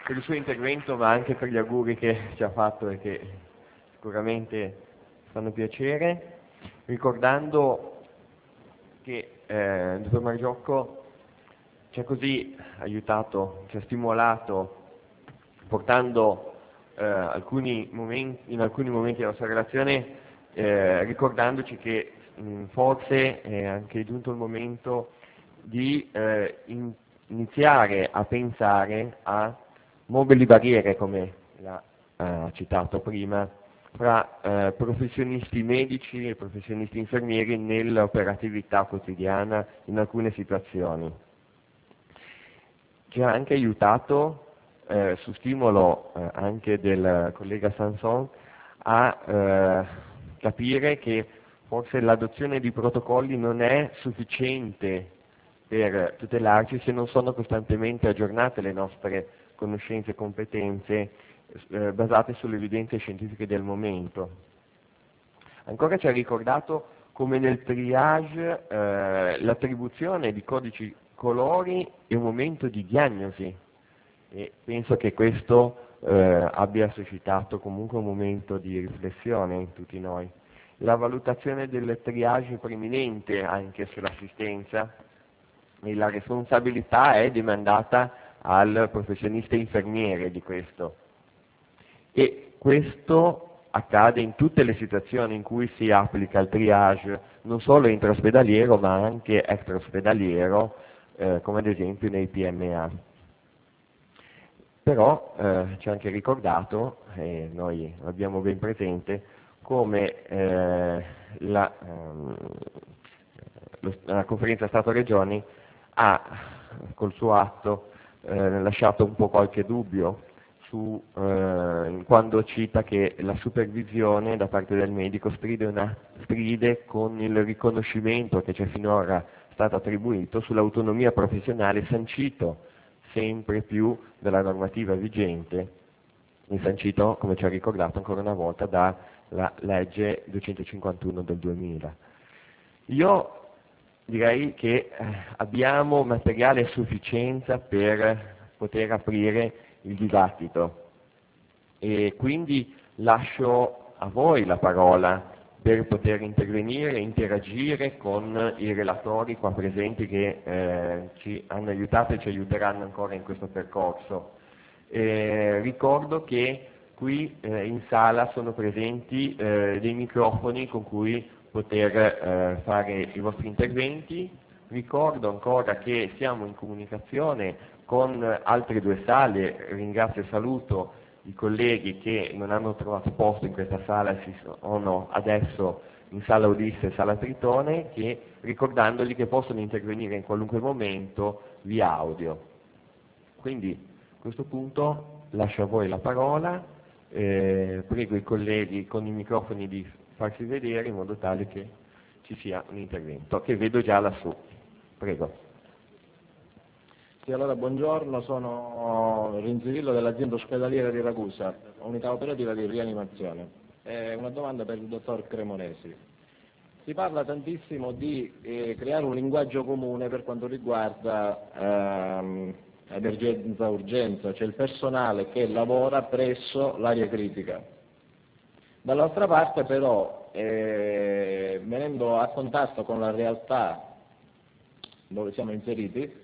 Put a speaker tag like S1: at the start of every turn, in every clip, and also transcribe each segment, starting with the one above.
S1: per il suo intervento, ma anche per gli auguri che ci ha fatto e che sicuramente fanno piacere, ricordando che il dottor Margiocco ci ha così aiutato, ci ha stimolato, portando in alcuni momenti della nostra relazione, ricordandoci che forse è anche giunto il momento di iniziare a pensare a mobili barriere, come l'ha citato prima, fra professionisti medici e professionisti infermieri nell'operatività quotidiana in alcune situazioni. Ci ha anche aiutato, su stimolo anche del collega Sanson, a capire che forse l'adozione di protocolli non è sufficiente per tutelarci se non sono costantemente aggiornate le nostre conoscenze e competenze basate sulle evidenze scientifiche del momento. Ancora ci ha ricordato come nel triage l'attribuzione di codici colori è un momento di diagnosi, e penso che questo abbia suscitato comunque un momento di riflessione in tutti noi. La valutazione del triage preminente anche sull'assistenza, e la responsabilità è demandata al professionista infermiere di questo, e questo accade in tutte le situazioni in cui si applica il triage, non solo intraospedaliero ma anche extraospedaliero, come ad esempio nei PMA. Però ci ha anche ricordato, e noi l'abbiamo ben presente, come la conferenza Stato-Regioni ha col suo atto lasciato un po' qualche dubbio quando cita che la supervisione da parte del medico stride con il riconoscimento che c'è finora stato attribuito sull'autonomia professionale sancito sempre più dalla normativa vigente, sancito, come ci ha ricordato ancora una volta, dalla legge 251 del 2000. Io direi che abbiamo materiale a sufficienza per poter aprire il dibattito, e quindi lascio a voi la parola per poter intervenire e interagire con i relatori qua presenti che ci hanno aiutato e ci aiuteranno ancora in questo percorso. Ricordo che qui in sala sono presenti dei microfoni con cui poter fare i vostri interventi. Ricordo ancora che siamo in comunicazione con altre due sale, ringrazio e saluto i colleghi che non hanno trovato posto in questa sala e si sono adesso in sala Ulisse e sala Tritone, ricordandogli che possono intervenire in qualunque momento via audio. Quindi a questo punto lascio a voi la parola, prego i colleghi con i microfoni di farsi vedere in modo tale che ci sia un intervento, che vedo già lassù. Prego.
S2: Sì, allora buongiorno, sono Rinzirillo dell'azienda ospedaliera di Ragusa, unità operativa di rianimazione. Una domanda per il dottor Cremonesi. Si parla tantissimo di creare un linguaggio comune per quanto riguarda emergenza-urgenza, cioè il personale che lavora presso l'area critica. Dall'altra parte però, venendo a contatto con la realtà dove siamo inseriti,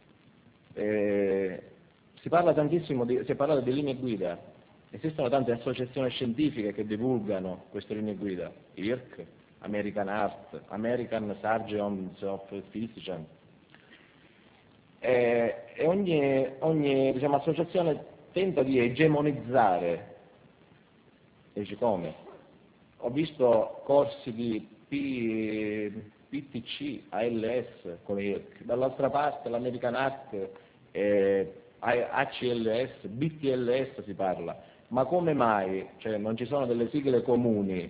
S2: si parla tantissimo si è parlato di linee guida. Esistono tante associazioni scientifiche che divulgano queste linee guida, IRC, American Heart, American Surgeons of Physicians, e ogni diciamo, associazione tenta di egemonizzare. E dice come? Ho visto corsi di PTC, ALS con IRC, dall'altra parte l'American Heart, ACLS, BTLS si parla, ma come mai? Cioè, non ci sono delle sigle comuni?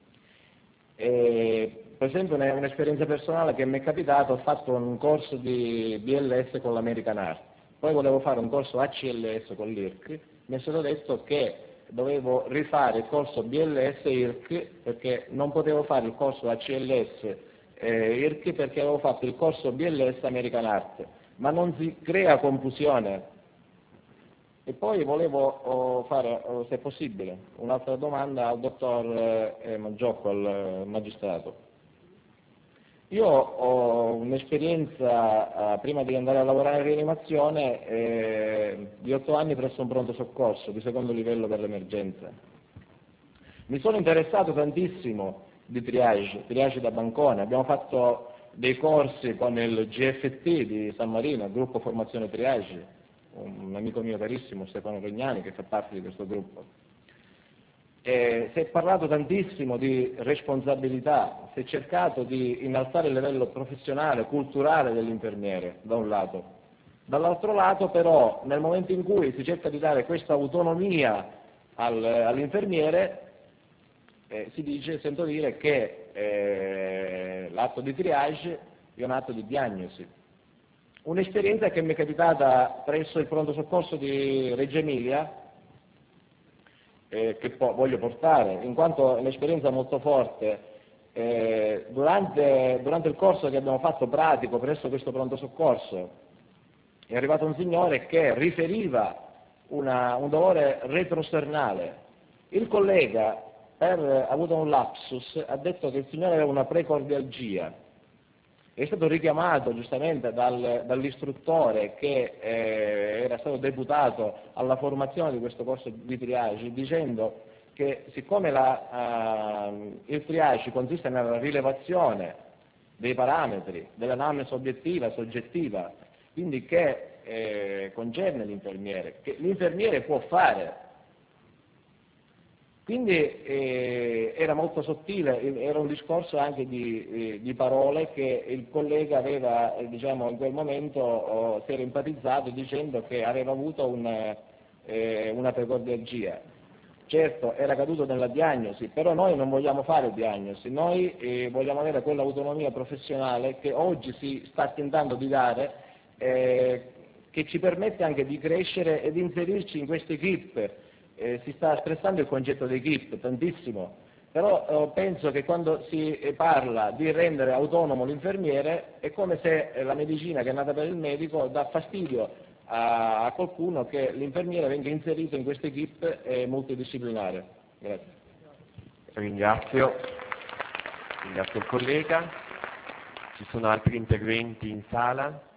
S2: Per esempio un'esperienza personale che mi è capitato, ho fatto un corso di BLS con l'American Heart, poi volevo fare un corso ACLS con l'IRC, mi è stato detto che dovevo rifare il corso BLS e IRC perché non potevo fare il corso ACLS IRC perché avevo fatto il corso BLS American Heart. Ma non si crea confusione? E poi volevo fare, se è possibile, un'altra domanda al dottor Mangiocco, al magistrato. Io ho un'esperienza, prima di andare a lavorare in rianimazione, di 8 anni presso un pronto soccorso di secondo livello per l'emergenza. Mi sono interessato tantissimo di triage da bancone. Abbiamo fatto dei corsi con il GFT di San Marino, il gruppo Formazione Triage, un amico mio carissimo, Stefano Regnani, che fa parte di questo gruppo. Si è parlato tantissimo di responsabilità, si è cercato di innalzare il livello professionale, culturale dell'infermiere, da un lato. Dall'altro lato però, nel momento in cui si cerca di dare questa autonomia all'infermiere, sento dire che l'atto di triage è un atto di diagnosi. Un'esperienza che mi è capitata presso il pronto soccorso di Reggio Emilia, che voglio portare, in quanto è un'esperienza molto forte. Durante il corso che abbiamo fatto pratico presso questo pronto soccorso è arrivato un signore che riferiva un dolore retrosternale. Il collega, per avuto un lapsus, ha detto che il signore aveva una precordialgia. È stato richiamato giustamente dall'istruttore che era stato deputato alla formazione di questo corso di triage, dicendo che siccome il triage consiste nella rilevazione dei parametri dell'anamnesi obiettiva e soggettiva, quindi che concerne l'infermiere, che l'infermiere può fare. Quindi era molto sottile, era un discorso anche di parole che il collega aveva, in quel momento si era empatizzato dicendo che aveva avuto una precordialgia. Certo, era caduto nella diagnosi, però noi non vogliamo fare diagnosi, noi vogliamo avere quell'autonomia professionale che oggi si sta tentando di dare, che ci permette anche di crescere e di inserirci in queste equip. Si sta stressando il concetto di equip tantissimo, però penso che quando si parla di rendere autonomo l'infermiere è come se la medicina che è nata per il medico dà fastidio a qualcuno che l'infermiere venga inserito in questa equip multidisciplinare. Grazie.
S1: Ringrazio il collega. Ci sono altri interventi in sala?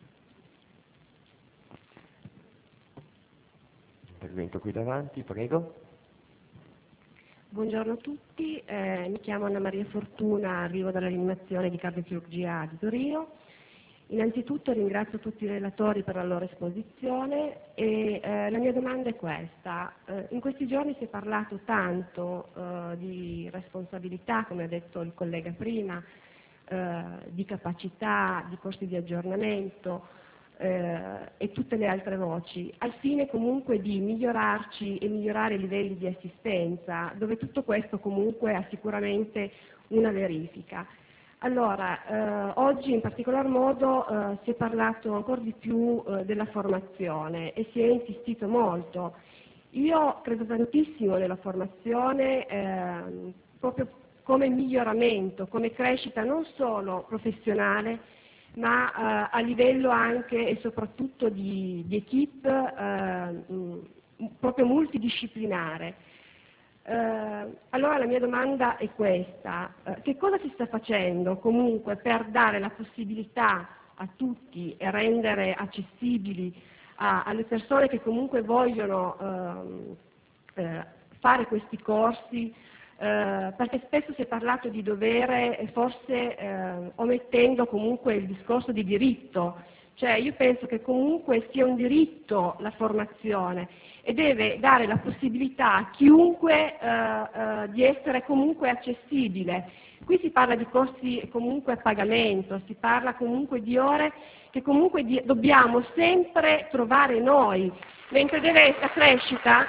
S1: Intervento qui davanti, prego.
S3: Buongiorno a tutti, mi chiamo Anna Maria Fortuna, arrivo dalla rianimazione di cardiochirurgia di Torino. Innanzitutto ringrazio tutti i relatori per la loro esposizione e la mia domanda è questa. In questi giorni si è parlato tanto di responsabilità, come ha detto il collega prima, di capacità, di corsi di aggiornamento, e tutte le altre voci, al fine comunque di migliorarci e migliorare i livelli di assistenza, dove tutto questo comunque ha sicuramente una verifica. Allora, oggi in particolar modo si è parlato ancora di più della formazione e si è insistito molto. Io credo tantissimo nella formazione proprio come miglioramento, come crescita non solo professionale, ma a livello anche e soprattutto di equip proprio multidisciplinare. Allora la mia domanda è questa: che cosa si sta facendo comunque per dare la possibilità a tutti e rendere accessibili alle persone che comunque vogliono fare questi corsi? Perché spesso si è parlato di dovere, forse omettendo comunque il discorso di diritto. Cioè io penso che comunque sia un diritto la formazione e deve dare la possibilità a chiunque di essere comunque accessibile. Qui si parla di corsi comunque a pagamento, si parla comunque di ore che comunque dobbiamo sempre trovare noi, mentre la crescita.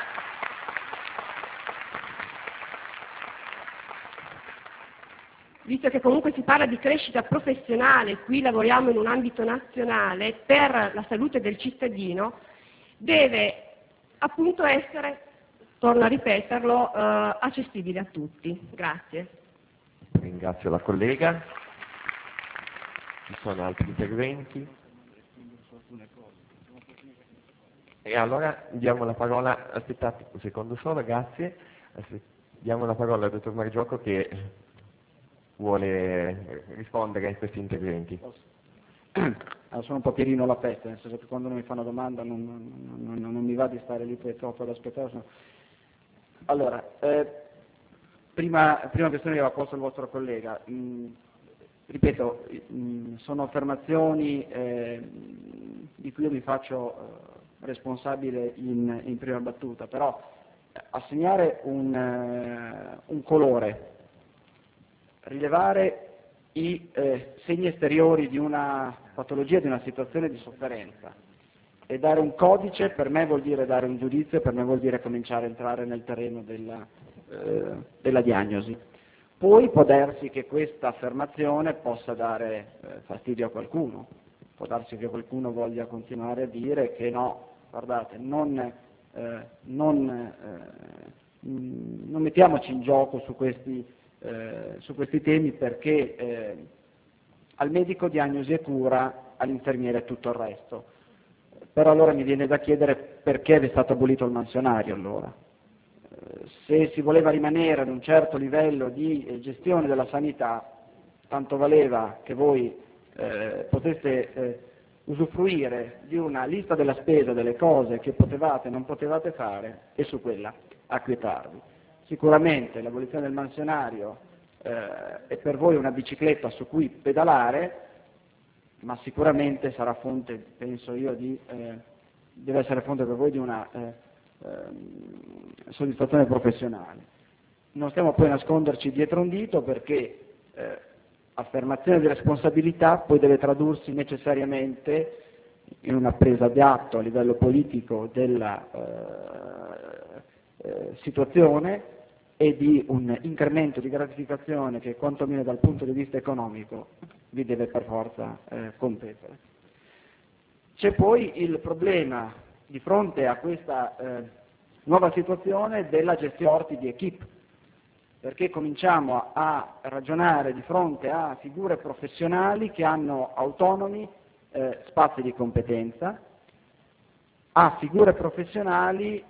S3: Visto che comunque si parla di crescita professionale, qui lavoriamo in un ambito nazionale per la salute del cittadino, deve appunto essere, torno a ripeterlo, accessibile a tutti. Grazie.
S1: Ringrazio la collega. Ci sono altri interventi? E allora diamo la parola, aspettate un secondo solo, grazie, diamo la parola al dottor Margiocco che vuole rispondere a questi interventi.
S4: Sono un po' Pierino la peste, nel senso che quando non mi fanno domanda non mi va di stare lì per troppo ad aspettare. Allora, prima questione che aveva posto il vostro collega, ripeto, sono affermazioni di cui io mi faccio responsabile in prima battuta, però assegnare un colore, rilevare i segni esteriori di una patologia, di una situazione di sofferenza e dare un codice, per me vuol dire dare un giudizio, per me vuol dire cominciare a entrare nel terreno della diagnosi. Poi può darsi che questa affermazione possa dare fastidio a qualcuno, può darsi che qualcuno voglia continuare a dire che no, guardate, non mettiamoci in gioco su questi temi perché al medico diagnosi e cura, all'infermiere tutto il resto. Però allora mi viene da chiedere perché è stato abolito il mansionario allora. Se si voleva rimanere ad un certo livello di gestione della sanità, tanto valeva che voi poteste usufruire di una lista della spesa delle cose che potevate e non potevate fare e su quella acquietarvi. Sicuramente l'abolizione del mansionario è per voi una bicicletta su cui pedalare, ma sicuramente sarà fonte, penso io, deve essere fonte per voi di una soddisfazione professionale. Non stiamo poi a nasconderci dietro un dito perché affermazione di responsabilità poi deve tradursi necessariamente in una presa di atto a livello politico della situazione e di un incremento di gratificazione che quantomeno dal punto di vista economico vi deve per forza competere. C'è poi il problema di fronte a questa nuova situazione della gestione forti di equip, perché cominciamo a ragionare di fronte a figure professionali che hanno autonomi spazi di competenza, a figure professionali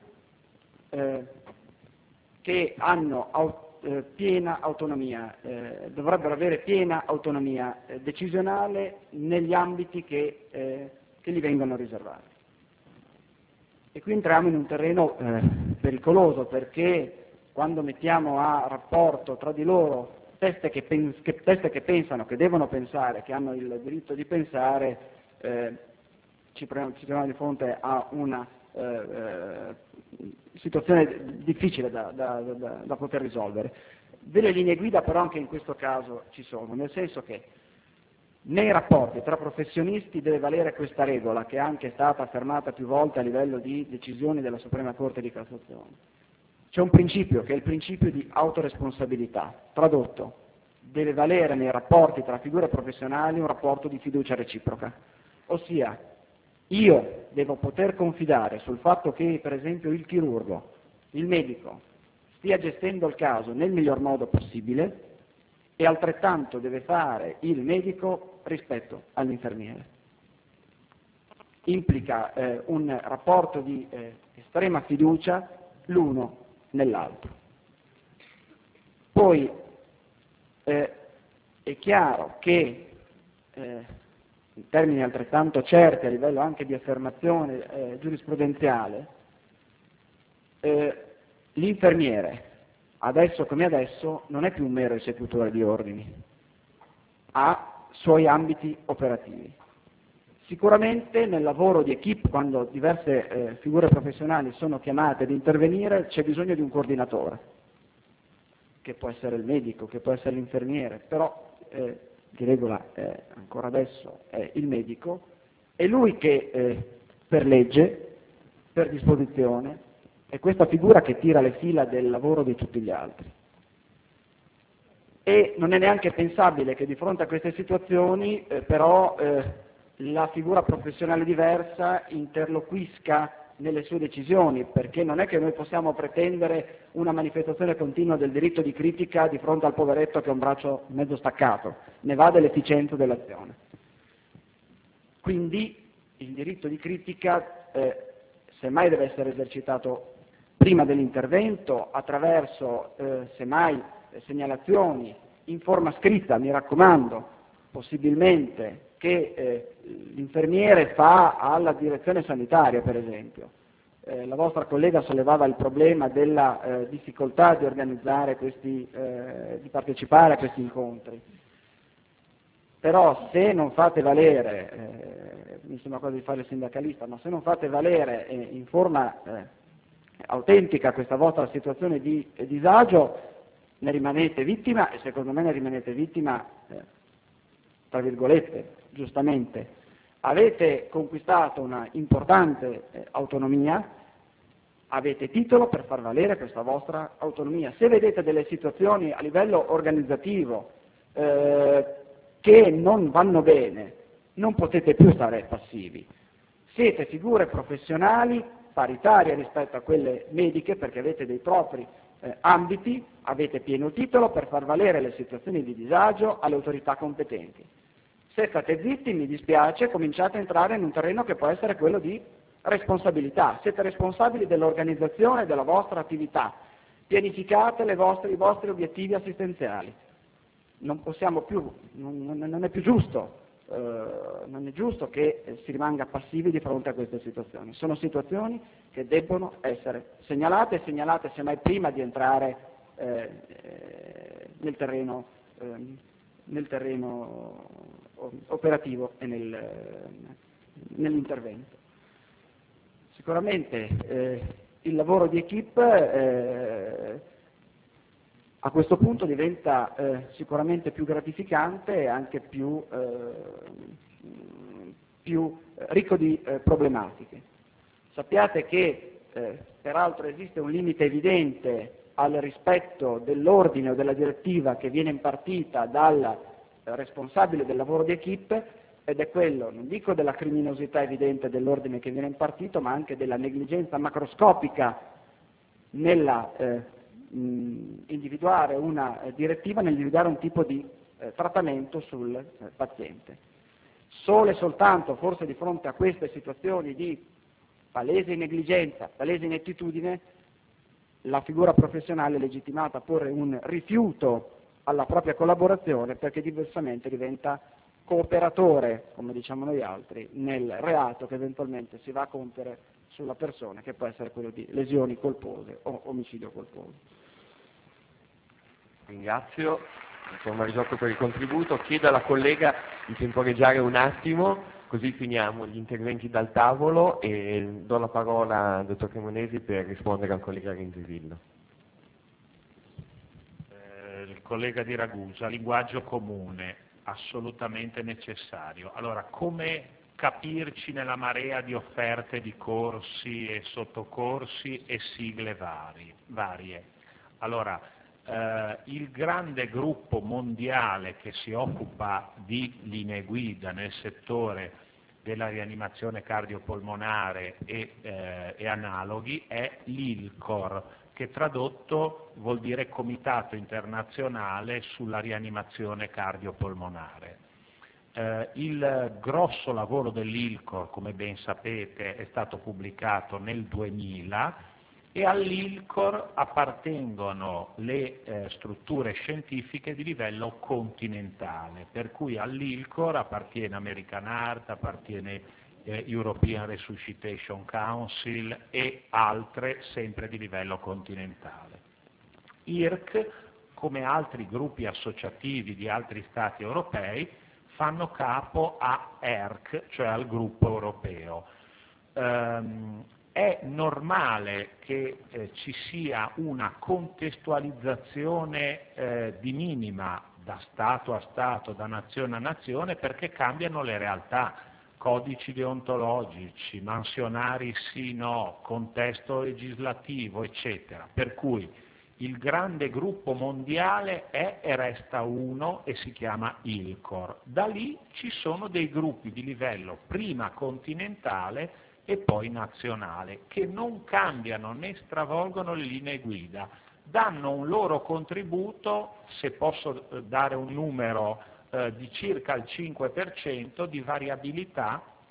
S4: che hanno piena autonomia, dovrebbero avere piena autonomia decisionale negli ambiti che gli vengono riservati. E qui entriamo in un terreno pericoloso perché quando mettiamo a rapporto tra di loro teste che pensano, che devono pensare, che hanno il diritto di pensare, ci troviamo di fronte a una situazione difficile da poter risolvere. Delle linee guida però anche in questo caso ci sono, nel senso che nei rapporti tra professionisti deve valere questa regola che è anche stata affermata più volte a livello di decisioni della Suprema Corte di Cassazione. C'è un principio che è il principio di autoresponsabilità, tradotto, deve valere nei rapporti tra figure professionali un rapporto di fiducia reciproca, ossia io devo poter confidare sul fatto che per esempio il chirurgo, il medico, stia gestendo il caso nel miglior modo possibile e altrettanto deve fare il medico rispetto all'infermiere. Implica un rapporto di estrema fiducia l'uno nell'altro. Poi è chiaro che in termini altrettanto certi a livello anche di affermazione giurisprudenziale, l'infermiere adesso come adesso non è più un mero esecutore di ordini, ha suoi ambiti operativi. Sicuramente nel lavoro di equip, quando diverse figure professionali sono chiamate ad intervenire, c'è bisogno di un coordinatore, che può essere il medico, che può essere l'infermiere, però di regola ancora adesso è il medico, è lui che per legge, per disposizione, è questa figura che tira le fila del lavoro di tutti gli altri. E non è neanche pensabile che di fronte a queste situazioni però la figura professionale diversa interloquisca nelle sue decisioni, perché non è che noi possiamo pretendere una manifestazione continua del diritto di critica di fronte al poveretto che ha un braccio mezzo staccato, ne va dell'efficienza dell'azione. Quindi il diritto di critica semmai deve essere esercitato prima dell'intervento attraverso semmai segnalazioni in forma scritta, mi raccomando, possibilmente che l'infermiere fa alla direzione sanitaria, per esempio. La vostra collega sollevava il problema della difficoltà di organizzare di partecipare a questi incontri. Però se non fate valere, mi sembra quasi di fare il sindacalista, ma se non fate valere in forma autentica questa vostra situazione di disagio, ne rimanete vittima, e secondo me ne rimanete vittima, tra virgolette, giustamente. Avete conquistato una importante autonomia, avete titolo per far valere questa vostra autonomia. Se vedete delle situazioni a livello organizzativo che non vanno bene, non potete più stare passivi. Siete figure professionali paritarie rispetto a quelle mediche, perché avete dei propri ambiti, avete pieno titolo per far valere le situazioni di disagio alle autorità competenti. Se state zitti, mi dispiace, cominciate a entrare in un terreno che può essere quello di responsabilità. Siete responsabili dell'organizzazione della vostra attività, pianificate i vostri obiettivi assistenziali. Non possiamo più, non è più giusto, non è giusto che si rimanga passivi di fronte a queste situazioni. Sono situazioni che debbono essere segnalate semmai prima di entrare nel terreno operativo e nell'intervento. Sicuramente il lavoro di equipe a questo punto diventa sicuramente più gratificante e anche più ricco di problematiche. Sappiate che peraltro esiste un limite evidente al rispetto dell'ordine o della direttiva che viene impartita dal responsabile del lavoro di equipe, ed è quello, non dico della criminosità evidente dell'ordine che viene impartito, ma anche della negligenza macroscopica nella individuare una direttiva, nell'individuare un tipo di trattamento sul paziente. Solo e soltanto forse di fronte a queste situazioni di palese negligenza, palese inettitudine, la figura professionale è legittimata a porre un rifiuto alla propria collaborazione, perché diversamente diventa cooperatore, come diciamo noi altri, nel reato che eventualmente si va a compiere sulla persona, che può essere quello di lesioni colpose o omicidio colposo.
S1: Ringrazio il dottor Marigiotto per il contributo. Chiedo alla collega di temporeggiare un attimo, così finiamo gli interventi dal tavolo, e do la parola al dottor Cremonesi per rispondere al collega Renzisillo.
S5: Il collega di Ragusa, linguaggio comune, assolutamente necessario. Allora, come capirci nella marea di offerte di corsi e sottocorsi e sigle varie? Allora, il grande gruppo mondiale che si occupa di linee guida nel settore della rianimazione cardiopolmonare e analoghi è l'ILCOR, che tradotto vuol dire Comitato Internazionale sulla Rianimazione Cardiopolmonare. Il grosso lavoro dell'ILCOR, come ben sapete, è stato pubblicato nel 2000 e all'ILCOR appartengono le strutture scientifiche di livello continentale, per cui all'ILCOR appartiene American Heart, appartiene European Resuscitation Council e altre sempre di livello continentale. IRC, come altri gruppi associativi di altri Stati europei, fanno capo a ERC, cioè al gruppo europeo. È normale che ci sia una contestualizzazione di minima da Stato a Stato, da nazione a nazione, perché cambiano le realtà, codici deontologici, mansionari sì, no, contesto legislativo, eccetera. Per cui il grande gruppo mondiale è e resta uno e si chiama ILCOR. Da lì ci sono dei gruppi di livello prima continentale e poi nazionale, che non cambiano né stravolgono le linee guida, danno un loro contributo, se posso dare un numero, di circa il 5% di variabilità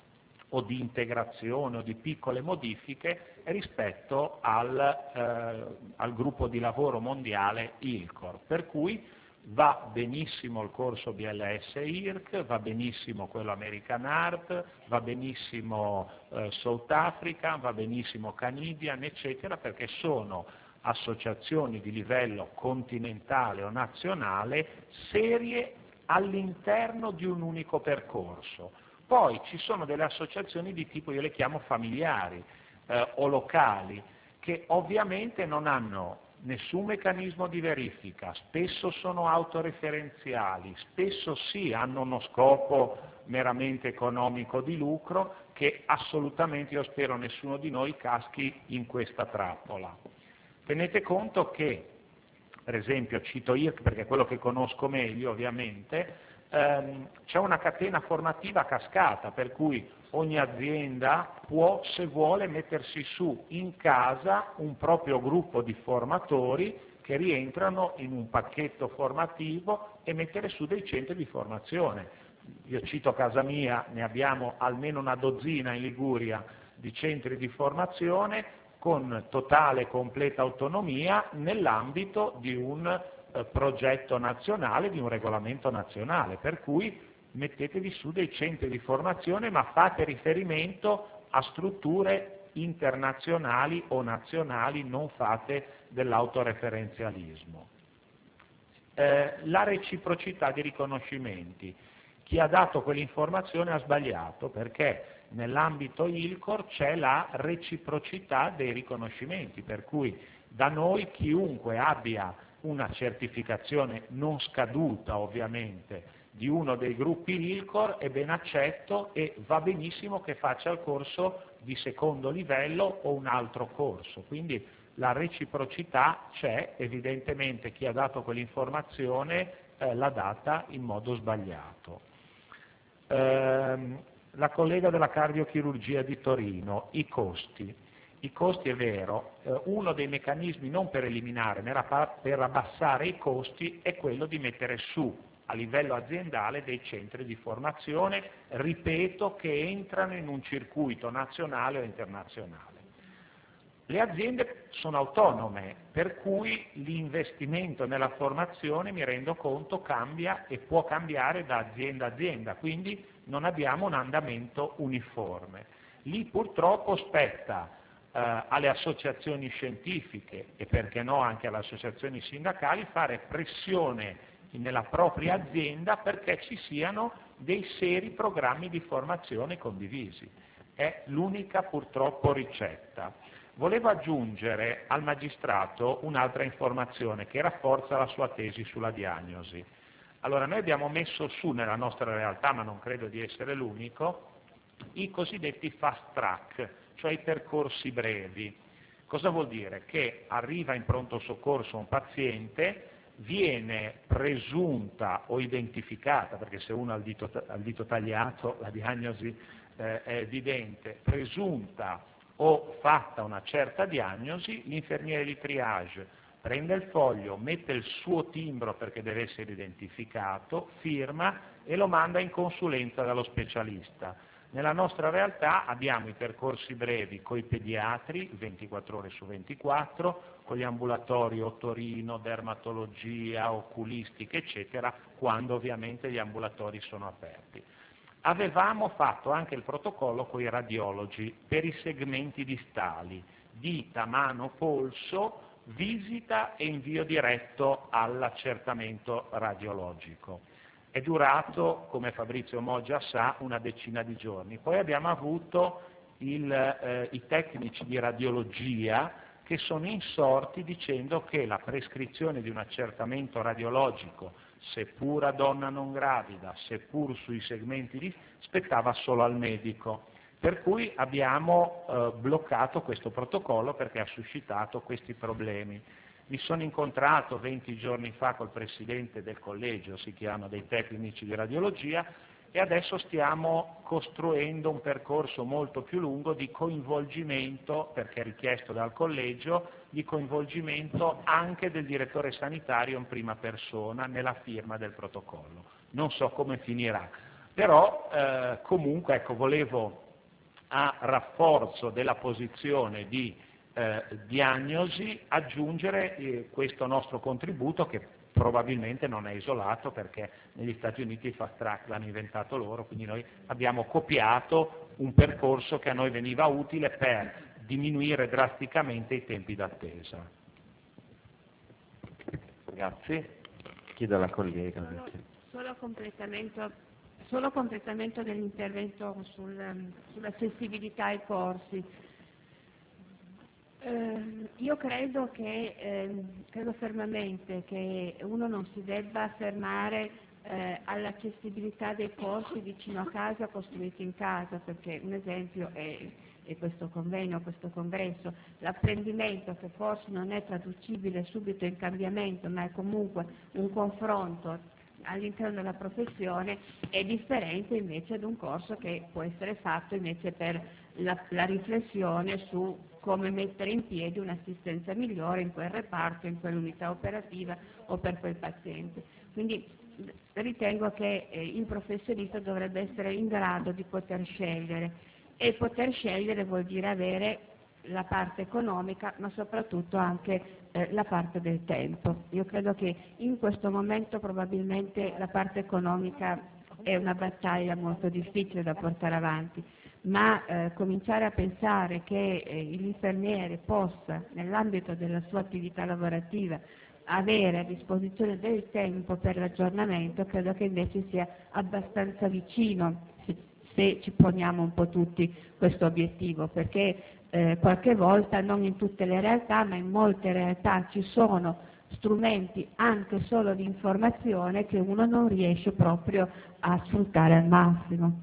S5: o di integrazione o di piccole modifiche rispetto al gruppo di lavoro mondiale ILCOR, per cui va benissimo il corso BLS-IRC, va benissimo quello American Art, va benissimo South Africa, va benissimo Canadian, eccetera, perché sono associazioni di livello continentale o nazionale serie all'interno di un unico percorso. Poi ci sono delle associazioni di tipo, io le chiamo familiari o locali, che ovviamente non hanno nessun meccanismo di verifica, spesso sono autoreferenziali, spesso sì hanno uno scopo meramente economico di lucro, che assolutamente, io spero, nessuno di noi caschi in questa trappola. Tenete conto che, per esempio, cito IRC perché è quello che conosco meglio ovviamente, c'è una catena formativa a cascata, per cui ogni azienda può, se vuole, mettersi su in casa un proprio gruppo di formatori che rientrano in un pacchetto formativo e mettere su dei centri di formazione. Io cito casa mia, ne abbiamo almeno una dozzina in Liguria di centri di formazione con totale e completa autonomia nell'ambito di un progetto nazionale, di un regolamento nazionale, per cui mettetevi su dei centri di formazione, ma fate riferimento a strutture internazionali o nazionali, non fate dell'autoreferenzialismo. La reciprocità di riconoscimenti. Chi ha dato quell'informazione ha sbagliato, perché nell'ambito ILCOR c'è la reciprocità dei riconoscimenti, per cui da noi chiunque abbia una certificazione non scaduta ovviamente di uno dei gruppi ILCOR è ben accetto e va benissimo che faccia il corso di secondo livello o un altro corso, quindi la reciprocità c'è, evidentemente chi ha dato quell'informazione l'ha data in modo sbagliato. La collega della cardiochirurgia di Torino, i costi. I costi, è vero, uno dei meccanismi non per eliminare, ma per abbassare i costi è quello di mettere su a livello aziendale dei centri di formazione, ripeto, che entrano in un circuito nazionale o internazionale. Le aziende sono autonome, per cui l'investimento nella formazione, mi rendo conto, cambia e può cambiare da azienda a azienda, quindi non abbiamo un andamento uniforme. Lì purtroppo spetta alle associazioni scientifiche e perché no anche alle associazioni sindacali fare pressione nella propria azienda perché ci siano dei seri programmi di formazione condivisi. È l'unica purtroppo ricetta. Volevo aggiungere al magistrato un'altra informazione che rafforza la sua tesi sulla diagnosi. Allora, noi abbiamo messo su nella nostra realtà, ma non credo di essere l'unico, i cosiddetti fast track, cioè i percorsi brevi. Cosa vuol dire? Che arriva in pronto soccorso un paziente, viene presunta o identificata, perché se uno ha il dito tagliato la diagnosi è evidente, presunta o fatta una certa diagnosi, l'infermiere di triage prende il foglio, mette il suo timbro perché deve essere identificato, firma e lo manda in consulenza dallo specialista. Nella nostra realtà abbiamo i percorsi brevi con i pediatri, 24 ore su 24, con gli ambulatori otorino, dermatologia, oculistica, eccetera, quando ovviamente gli ambulatori sono aperti. Avevamo fatto anche il protocollo con i radiologi per i segmenti distali, dita, mano, polso, visita e invio diretto all'accertamento radiologico. È durato, come Fabrizio Moggia sa, una decina di giorni. Poi abbiamo avuto i tecnici di radiologia che sono insorti dicendo che la prescrizione di un accertamento radiologico, seppur a donna non gravida, seppur sui segmenti spettava solo al medico. Per cui abbiamo bloccato questo protocollo perché ha suscitato questi problemi. Mi sono incontrato 20 giorni fa col presidente del collegio, si chiama, dei tecnici di radiologia, e adesso stiamo costruendo un percorso molto più lungo di coinvolgimento, perché è richiesto dal collegio, di coinvolgimento anche del direttore sanitario in prima persona nella firma del protocollo. Non so come finirà, però comunque ecco, volevo a rafforzo della posizione di diagnosi aggiungere questo nostro contributo, che probabilmente non è isolato, perché negli Stati Uniti il fast track l'hanno inventato loro, quindi noi abbiamo copiato un percorso che a noi veniva utile per diminuire drasticamente i tempi d'attesa.
S1: Grazie. Chiedo alla collega.
S3: Solo completamento dell'intervento sull'accessibilità ai corsi. Io credo fermamente che uno non si debba fermare all'accessibilità dei corsi vicino a casa, costruiti in casa, perché un esempio è questo convegno, questo congresso. L'apprendimento, che forse non è traducibile subito in cambiamento, ma è comunque un confronto all'interno della professione, è differente invece ad un corso che può essere fatto invece per la riflessione su come mettere in piedi un'assistenza migliore in quel reparto, in quell'unità operativa o per quel paziente. Quindi ritengo che il professionista dovrebbe essere in grado di poter scegliere, e poter scegliere vuol dire avere la parte economica, ma soprattutto anche la parte del tempo. Io credo che in questo momento probabilmente la parte economica è una battaglia molto difficile da portare avanti, ma cominciare a pensare che l'infermiere possa, nell'ambito della sua attività lavorativa, avere a disposizione del tempo per l'aggiornamento, credo che invece sia abbastanza vicino, se ci poniamo un po' tutti questo obiettivo, perché qualche volta, non in tutte le realtà, ma in molte realtà ci sono strumenti anche solo di informazione che uno non riesce proprio a sfruttare al massimo.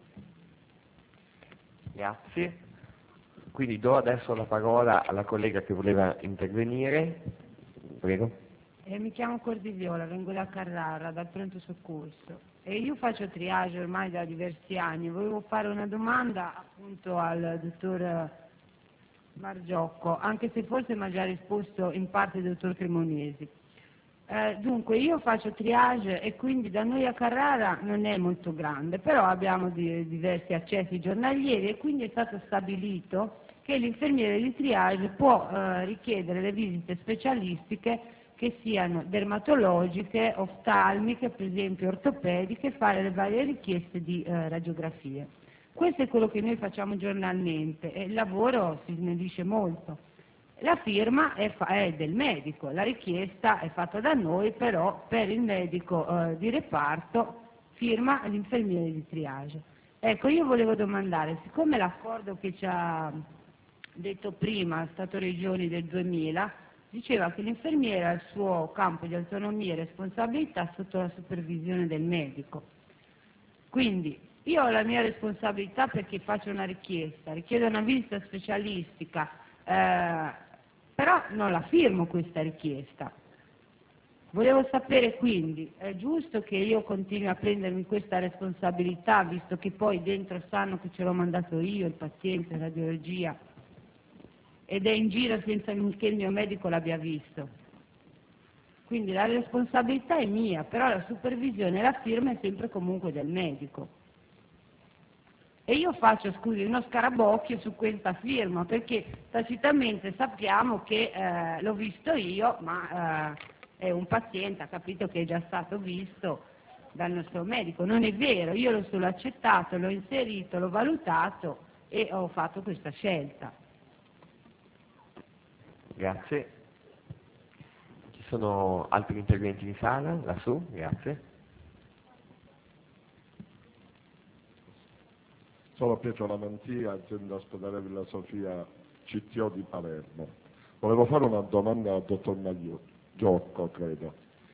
S1: Grazie. Quindi do adesso la parola alla collega che voleva intervenire. Prego.
S6: Mi chiamo Cordigliola, vengo da Carrara, dal pronto soccorso, e io faccio triage ormai da diversi anni. Volevo fare una domanda appunto al dottor Margiocco, anche se forse mi ha già risposto in parte il dottor Cremonesi. Dunque, io faccio triage e quindi da noi a Carrara non è molto grande, però abbiamo diversi accessi giornalieri, e quindi è stato stabilito che l'infermiere di triage può richiedere le visite specialistiche, che siano dermatologiche, oftalmiche, per esempio ortopediche, fare le varie richieste di radiografie. Questo è quello che noi facciamo giornalmente, e il lavoro si snellisce molto. La firma è del medico, la richiesta è fatta da noi, però per il medico di reparto firma l'infermiere di triage. Ecco, io volevo domandare, siccome l'accordo che ci ha detto prima, Stato-Regioni del 2000, diceva che l'infermiere ha il suo campo di autonomia e responsabilità sotto la supervisione del medico. Quindi io ho la mia responsabilità perché faccio una richiesta, richiedo una visita specialistica, però non la firmo questa richiesta. Volevo sapere quindi, è giusto che io continui a prendermi questa responsabilità, visto che poi dentro sanno che ce l'ho mandato io, il paziente, la radiologia, ed è in giro senza che il mio medico l'abbia visto? Quindi la responsabilità è mia, però la supervisione e la firma è sempre comunque del medico. E io faccio, scusi, uno scarabocchio su questa firma, perché tacitamente sappiamo che l'ho visto io, ma è un paziente, ha capito che è già stato visto dal nostro medico. Non è vero, io l'ho solo accettato, l'ho inserito, l'ho valutato e ho fatto questa scelta.
S1: Grazie. Ci sono altri interventi in sala? Lassù? Grazie.
S7: Sono Pietro Lamantia, azienda ospedale Villa Sofia CTO di Palermo. Volevo fare una domanda al dottor Margiocco, credo.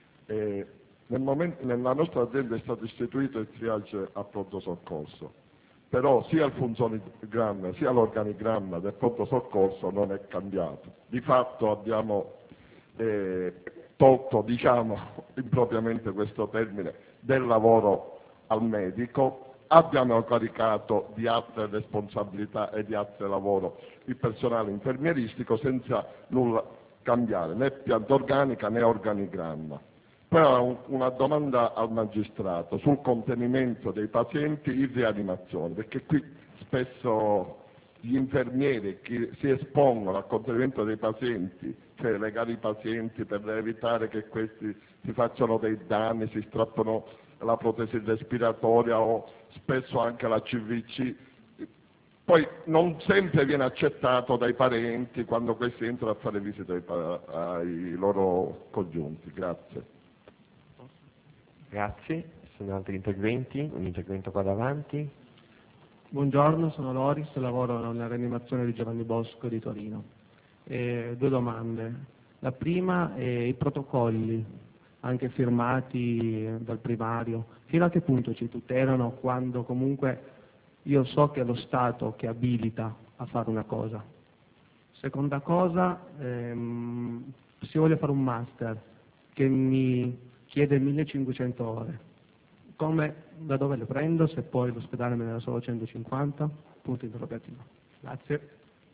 S7: Nella nostra azienda è stato istituito il triage a pronto soccorso, però sia il funzionogramma sia l'organigramma del pronto soccorso non è cambiato. Di fatto abbiamo tolto, diciamo impropriamente questo termine, del lavoro al medico. Abbiamo caricato di altre responsabilità e di altro lavoro il personale infermieristico senza nulla cambiare, né pianta organica né organigramma. Poi una domanda al magistrato sul contenimento dei pazienti in rianimazione, perché qui spesso gli infermieri che si espongono al contenimento dei pazienti, cioè legare i pazienti per evitare che questi si facciano dei danni, si strappano la protesi respiratoria o spesso anche la CVC, poi non sempre viene accettato dai parenti quando questi entrano a fare visite ai loro congiunti. Grazie.
S1: Grazie. Sono altri interventi? Un intervento qua davanti?
S8: Buongiorno, sono Loris, lavoro nella rianimazione di Giovanni Bosco di Torino. Due domande. La prima è i protocolli, anche firmati dal primario, fino a che punto ci tutelano quando comunque io so che è lo Stato che abilita a fare una cosa. Seconda cosa, se voglio fare un master che mi chiede 1500 ore, da dove le prendo se poi l'ospedale me ne dà solo 150? Punto interrogativo. Grazie.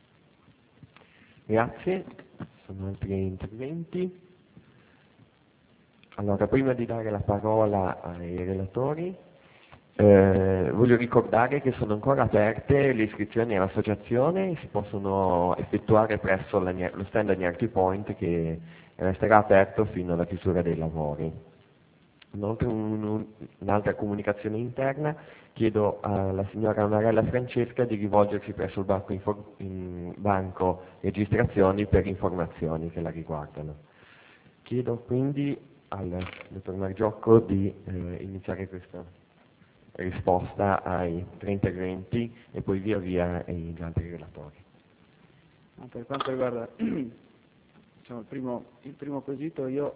S1: Grazie. Sono altri interventi? Allora, prima di dare la parola ai relatori, voglio ricordare che sono ancora aperte le iscrizioni all'associazione, si possono effettuare presso lo stand Agnarty Point che resterà aperto fino alla chiusura dei lavori. Inoltre un'altra comunicazione interna, chiedo alla signora Marella Francesca di rivolgersi presso il banco registrazioni per informazioni che la riguardano. Chiedo quindi al dottor Margiocco di iniziare questa risposta ai 3 interventi e poi via via gli altri relatori.
S4: Per quanto riguarda il primo quesito, io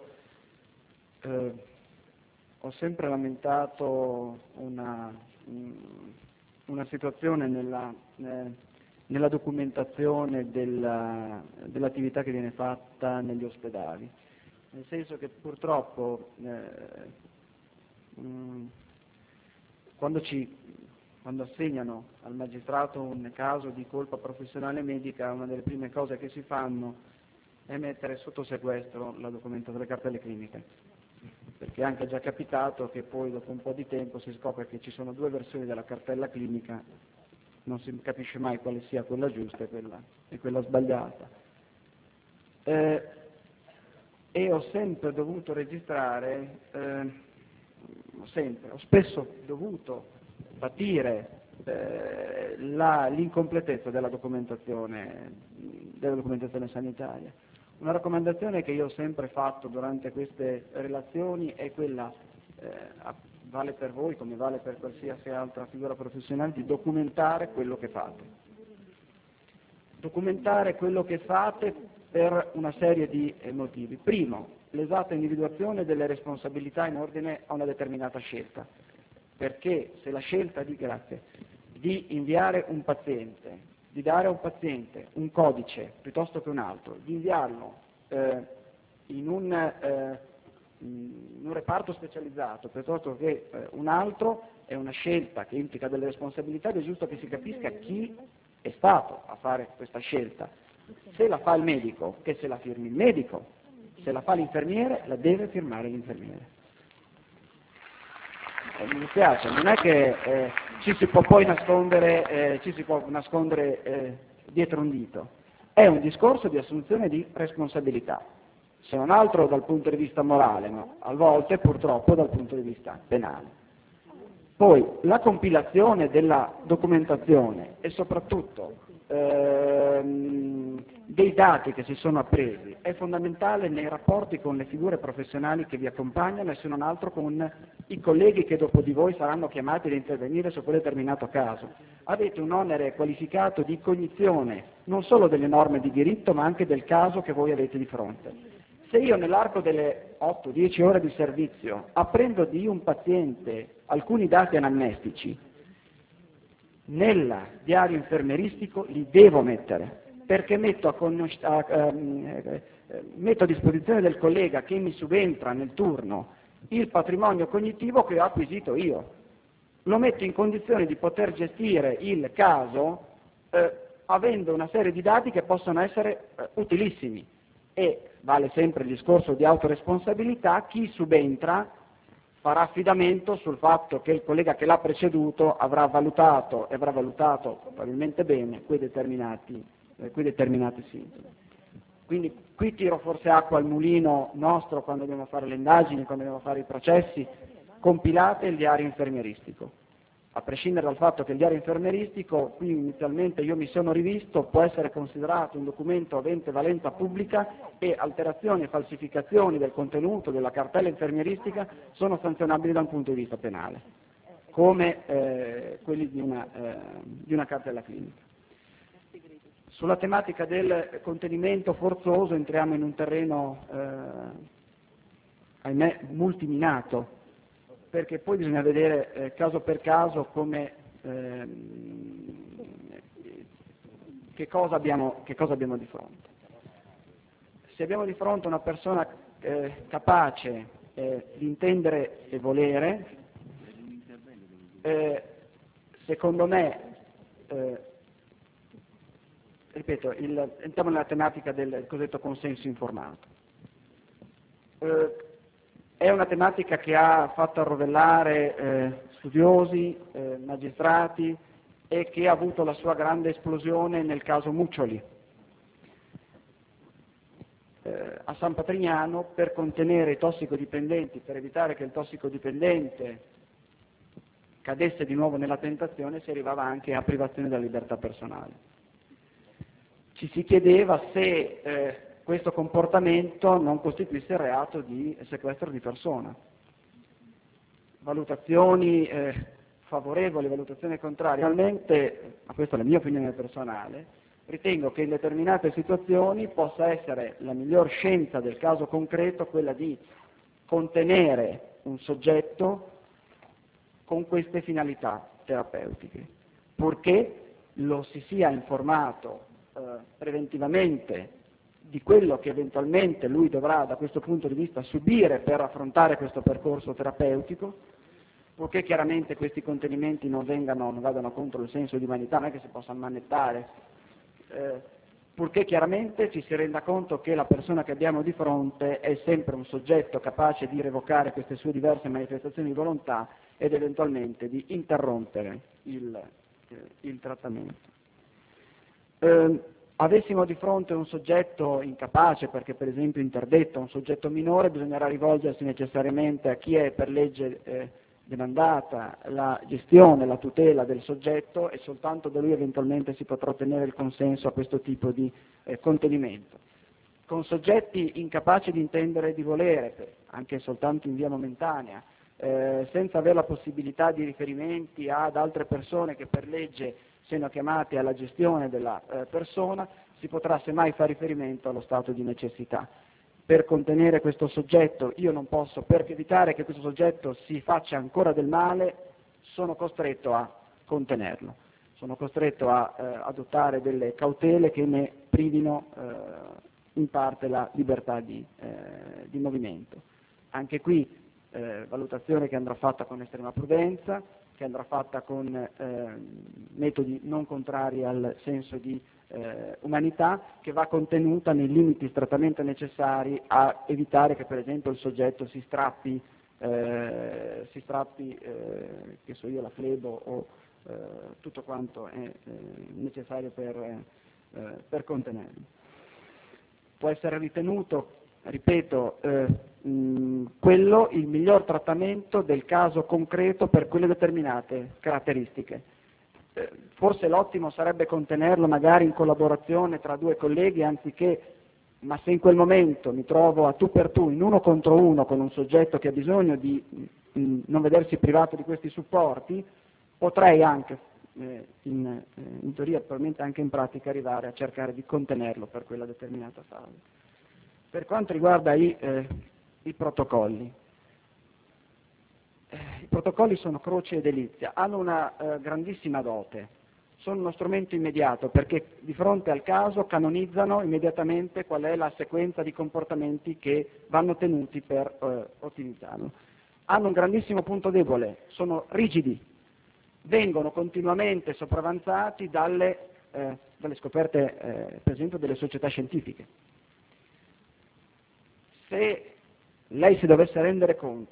S4: ho sempre lamentato una situazione nella documentazione dell'attività che viene fatta negli ospedali, nel senso che purtroppo quando assegnano al magistrato un caso di colpa professionale medica, una delle prime cose che si fanno è mettere sotto sequestro la documentazione, le cartelle cliniche, perché è anche già capitato che poi dopo un po' di tempo si scopre che ci sono 2 versioni della cartella clinica, non si capisce mai quale sia quella giusta e quella sbagliata. E ho sempre dovuto registrare, ho spesso dovuto patire l'incompletezza della documentazione sanitaria. Una raccomandazione che io ho sempre fatto durante queste relazioni è quella, vale per voi come vale per qualsiasi altra figura professionale, di documentare quello che fate. Documentare quello che fate per una serie di motivi. Primo, l'esatta individuazione delle responsabilità in ordine a una determinata scelta, perché se la scelta di inviare un paziente, di dare a un paziente un codice piuttosto che un altro, di inviarlo in un reparto specializzato piuttosto che un altro, è una scelta che implica delle responsabilità ed è giusto che si capisca chi è stato a fare questa scelta. Se la fa il medico, che se la firmi il medico, se la fa l'infermiere, la deve firmare l'infermiere. Mi dispiace, non è che ci si può poi nascondere dietro un dito. È un discorso di assunzione di responsabilità, se non altro dal punto di vista morale, ma a volte purtroppo dal punto di vista penale. Poi la compilazione della documentazione e soprattutto dei dati che si sono appresi è fondamentale nei rapporti con le figure professionali che vi accompagnano e se non altro con i colleghi che dopo di voi saranno chiamati ad intervenire su quel determinato caso. Avete un onere qualificato di cognizione non solo delle norme di diritto ma anche del caso che voi avete di fronte. Se io nell'arco delle 8-10 ore di servizio apprendo di un paziente alcuni dati anamnestici, nel diario infermeristico li devo mettere, perché metto a disposizione del collega che mi subentra nel turno il patrimonio cognitivo che ho acquisito io. Lo metto in condizione di poter gestire il caso avendo una serie di dati che possono essere utilissimi. E vale sempre il discorso di autoresponsabilità, chi subentra farà affidamento sul fatto che il collega che l'ha preceduto avrà valutato probabilmente bene quei determinati sintomi. Quindi qui tiro forse acqua al mulino nostro quando dobbiamo fare le indagini, quando dobbiamo fare i processi. Compilate il diario infermieristico. A prescindere dal fatto che il diario infermieristico, qui inizialmente io mi sono rivisto, può essere considerato un documento avente valenza pubblica e alterazioni e falsificazioni del contenuto della cartella infermieristica sono sanzionabili da un punto di vista penale, come quelli di una cartella clinica. Sulla tematica del contenimento forzoso entriamo in un terreno, ahimè, multiminato, perché poi bisogna vedere caso per caso che cosa abbiamo di fronte. Se abbiamo di fronte una persona capace di intendere e volere, secondo me, ripeto, entriamo nella tematica del cosiddetto consenso informato. È una tematica che ha fatto arrovellare studiosi, magistrati e che ha avuto la sua grande esplosione nel caso Muccioli. A San Patrignano, per contenere i tossicodipendenti, per evitare che il tossicodipendente cadesse di nuovo nella tentazione, si arrivava anche a privazione della libertà personale. Ci si chiedeva se questo comportamento non costituisse reato di sequestro di persona. Valutazioni favorevoli, valutazioni contrarie. Realmente, ma questa è la mia opinione personale, ritengo che in determinate situazioni possa essere la miglior scienza del caso concreto quella di contenere un soggetto con queste finalità terapeutiche, purché lo si sia informato preventivamente di quello che eventualmente lui dovrà da questo punto di vista subire per affrontare questo percorso terapeutico, purché chiaramente questi contenimenti non vadano contro il senso di umanità, non è che si possa ammanettare, purché chiaramente ci si renda conto che la persona che abbiamo di fronte è sempre un soggetto capace di revocare queste sue diverse manifestazioni di volontà ed eventualmente di interrompere il trattamento. Avessimo di fronte un soggetto incapace, perché per esempio interdetto, un soggetto minore, bisognerà rivolgersi necessariamente a chi è per legge demandata la gestione, la tutela del soggetto e soltanto da lui eventualmente si potrà ottenere il consenso a questo tipo di contenimento. Con soggetti incapaci di intendere e di volere, anche soltanto in via momentanea, senza avere la possibilità di riferimenti ad altre persone che per legge siano chiamate alla gestione della persona, si potrà semmai fare riferimento allo stato di necessità. Per contenere questo soggetto io non posso, per evitare che questo soggetto si faccia ancora del male, sono costretto a contenerlo, sono costretto a adottare delle cautele che ne privino in parte la libertà di movimento. Anche qui valutazione che andrà fatta con estrema prudenza, che andrà fatta con metodi non contrari al senso di umanità, che va contenuta nei limiti strettamente necessari a evitare che per esempio il soggetto si strappi che so io, la flebo o tutto quanto è necessario per contenerlo. Può essere ritenuto, ripeto, quello il miglior trattamento del caso concreto per quelle determinate caratteristiche. Forse l'ottimo sarebbe contenerlo magari in collaborazione tra due colleghi anziché, ma se in quel momento mi trovo a tu per tu, in uno contro uno con un soggetto che ha bisogno di non vedersi privato di questi supporti, potrei anche, in teoria probabilmente anche in pratica, arrivare a cercare di contenerlo per quella determinata fase. Per quanto riguarda i protocolli, i protocolli sono croce e delizia, hanno una grandissima dote, sono uno strumento immediato perché di fronte al caso canonizzano immediatamente qual è la sequenza di comportamenti che vanno tenuti per ottimizzarlo. Hanno un grandissimo punto debole, sono rigidi, vengono continuamente sopravanzati dalle scoperte per esempio delle società scientifiche. Se lei si dovesse rendere conto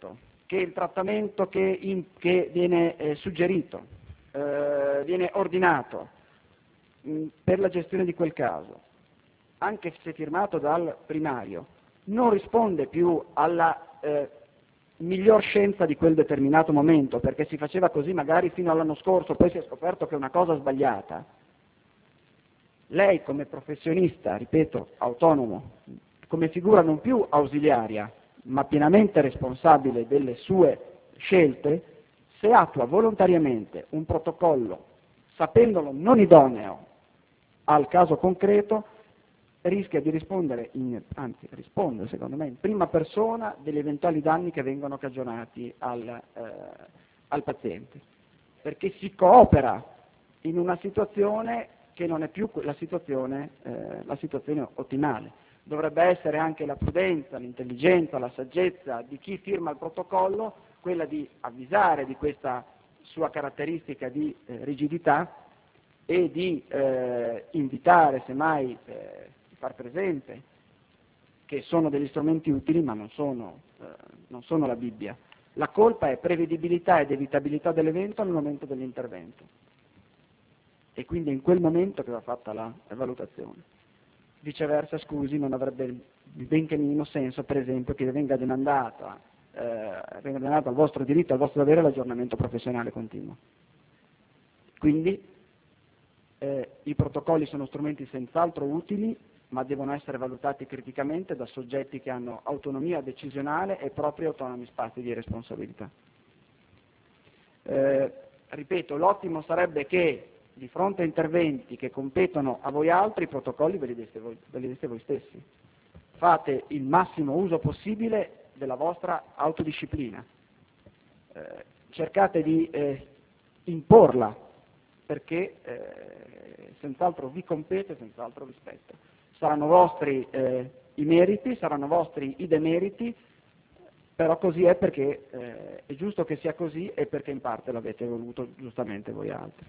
S4: che il trattamento che viene suggerito, viene ordinato per la gestione di quel caso, anche se firmato dal primario, non risponde più alla miglior scienza di quel determinato momento, perché si faceva così magari fino all'anno scorso, poi si è scoperto che è una cosa sbagliata, lei come professionista, ripeto, autonomo, come figura non più ausiliaria, ma pienamente responsabile delle sue scelte, se attua volontariamente un protocollo, sapendolo non idoneo al caso concreto, rischia di rispondere, anzi risponde secondo me in prima persona degli eventuali danni che vengono cagionati al paziente, perché si coopera in una situazione che non è più la situazione ottimale. Dovrebbe essere anche la prudenza, l'intelligenza, la saggezza di chi firma il protocollo, quella di avvisare di questa sua caratteristica di rigidità e di invitare, semmai, far presente che sono degli strumenti utili ma non sono la Bibbia. La colpa è prevedibilità ed evitabilità dell'evento nel momento dell'intervento e quindi è in quel momento che va fatta la valutazione. Viceversa, scusi, non avrebbe benché minimo senso, per esempio, che venga demandato al vostro diritto, al vostro dovere l'aggiornamento professionale continuo. Quindi i protocolli sono strumenti senz'altro utili, ma devono essere valutati criticamente da soggetti che hanno autonomia decisionale e propri autonomi spazi di responsabilità. Ripeto, l'ottimo sarebbe che di fronte a interventi che competono a voi altri, i protocolli ve li deste voi stessi. Fate il massimo uso possibile della vostra autodisciplina. Cercate di imporla, perché senz'altro vi compete, senz'altro vi spetta. Saranno vostri i meriti, saranno vostri i demeriti, però così è perché è giusto che sia così e perché in parte l'avete voluto giustamente voi altri.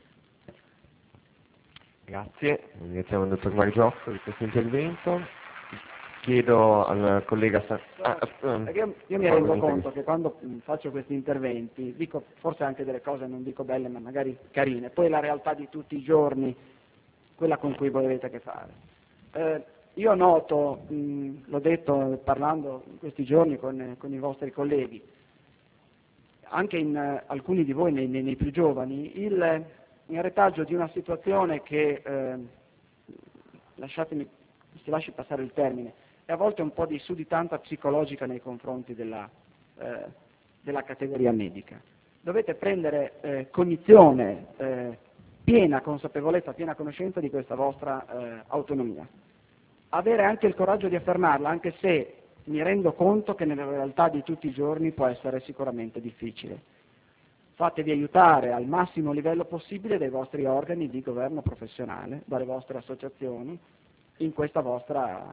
S1: Grazie, ringraziamo il dottor Marigiotto di questo intervento. Chiedo al collega
S4: Io mi rendo conto che quando faccio questi interventi dico forse anche delle cose non dico belle ma magari carine, poi la realtà di tutti i giorni, quella con cui voi avete a che fare. Io noto, l'ho detto parlando in questi giorni con i vostri colleghi, anche in alcuni di voi, nei più giovani, il retaggio di una situazione che, si lasci passare il termine, è a volte un po' di sudditanza psicologica nei confronti della categoria medica. Dovete prendere cognizione, piena consapevolezza, piena conoscenza di questa vostra autonomia. Avere anche il coraggio di affermarla, anche se mi rendo conto che nella realtà di tutti i giorni può essere sicuramente difficile. Fatevi aiutare al massimo livello possibile dai vostri organi di governo professionale, dalle vostre associazioni, in questa vostra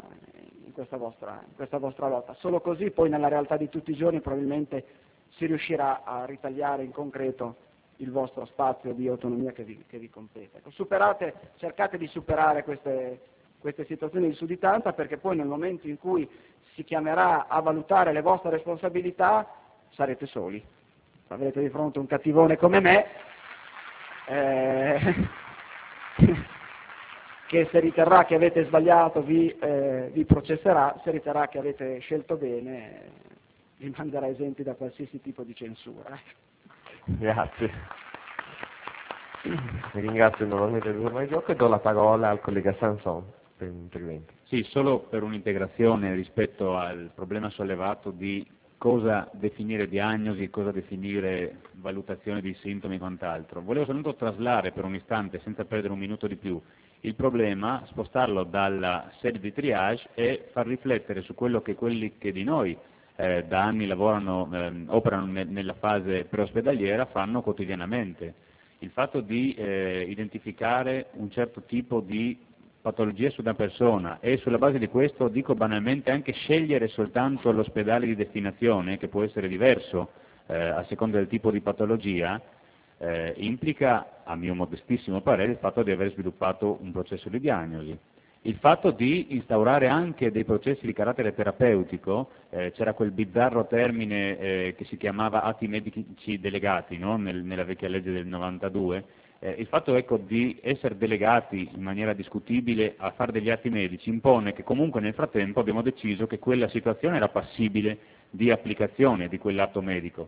S4: lotta. Solo così poi nella realtà di tutti i giorni probabilmente si riuscirà a ritagliare in concreto il vostro spazio di autonomia che vi compete. Cercate di superare queste situazioni di sudditanza, perché poi nel momento in cui si chiamerà a valutare le vostre responsabilità sarete soli. Avrete di fronte un cattivone come me che se riterrà che avete sbagliato vi processerà, se riterrà che avete scelto bene vi manderà esenti da qualsiasi tipo di censura.
S1: Grazie. Ringrazio nuovamente il dottor Marigiotto e do la parola al collega Sanson per l'intervento.
S9: Sì, solo per un'integrazione rispetto al problema sollevato di cosa definire diagnosi, cosa definire valutazione di sintomi e quant'altro. Volevo soltanto traslare per un istante, senza perdere un minuto di più, il problema, spostarlo dalla sede di triage e far riflettere su quello che quelli che di noi da anni operano nella fase preospedaliera fanno quotidianamente. Il fatto di identificare un certo tipo di patologie su una persona e sulla base di questo, dico banalmente, anche scegliere soltanto l'ospedale di destinazione, che può essere diverso a seconda del tipo di patologia, implica, a mio modestissimo parere, il fatto di aver sviluppato un processo di diagnosi. il fatto di instaurare anche dei processi di carattere terapeutico, c'era quel bizzarro termine che si chiamava atti medici delegati, no? Nella vecchia legge del 92, il fatto ecco, di essere delegati in maniera discutibile a fare degli atti medici impone che comunque nel frattempo abbiamo deciso che quella situazione era passibile di applicazione di quell'atto medico.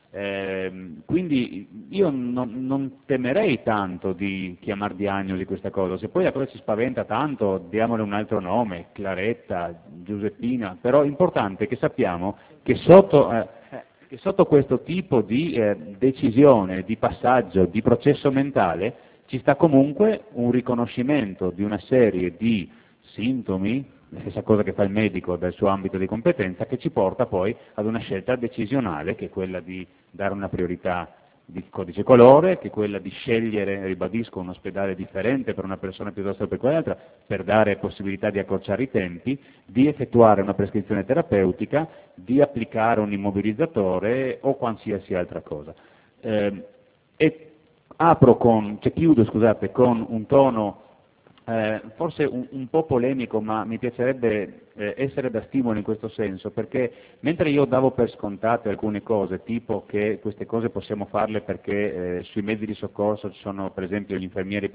S9: Quindi io non temerei tanto di chiamar diagnosi questa cosa, se poi la cosa ci spaventa tanto diamole un altro nome, Claretta, Giuseppina, però è importante che sappiamo che sotto questo tipo di decisione, di passaggio, di processo mentale ci sta comunque un riconoscimento di una serie di sintomi, la stessa cosa che fa il medico dal suo ambito di competenza, che ci porta poi ad una scelta decisionale che è quella di dare una priorità di codice colore, che è quella di scegliere, ribadisco, un ospedale differente per una persona piuttosto che per quell'altra, per dare possibilità di accorciare i tempi, di effettuare una prescrizione terapeutica, di applicare un immobilizzatore o qualsiasi altra cosa. Chiudo con un tono forse un po' polemico, ma mi piacerebbe essere da stimolo in questo senso, perché mentre io davo per scontate alcune cose, tipo che queste cose possiamo farle perché sui mezzi di soccorso ci sono per esempio gli infermieri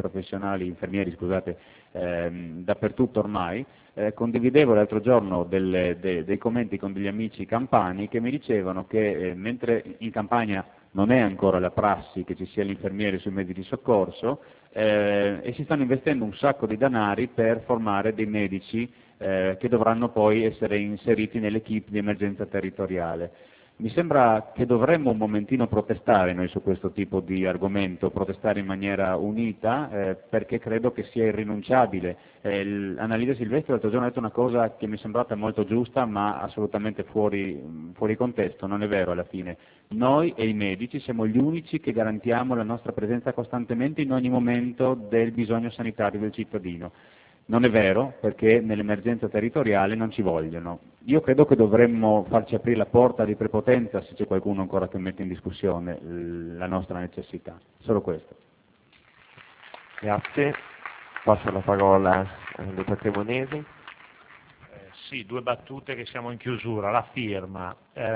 S9: dappertutto ormai, condividevo l'altro giorno dei commenti con degli amici campani che mi dicevano che mentre in Campania non è ancora la prassi che ci sia l'infermiere sui mezzi di soccorso, e si stanno investendo un sacco di denari per formare dei medici che dovranno poi essere inseriti nell'equipe di emergenza territoriale. Mi sembra che dovremmo un momentino protestare noi su questo tipo di argomento, protestare in maniera unita, perché credo che sia irrinunciabile. Annalisa Silvestri l'altro giorno ha detto una cosa che mi è sembrata molto giusta, ma assolutamente fuori contesto, non è vero alla fine. Noi e i medici siamo gli unici che garantiamo la nostra presenza costantemente in ogni momento del bisogno sanitario del cittadino. Non è vero, perché nell'emergenza territoriale non ci vogliono. Io credo che dovremmo farci aprire la porta di prepotenza se c'è qualcuno ancora che mette in discussione la nostra necessità. Solo questo.
S1: Grazie. Passo la parola al dottor Cremonesi.
S5: Sì, due battute che siamo in chiusura. La firma.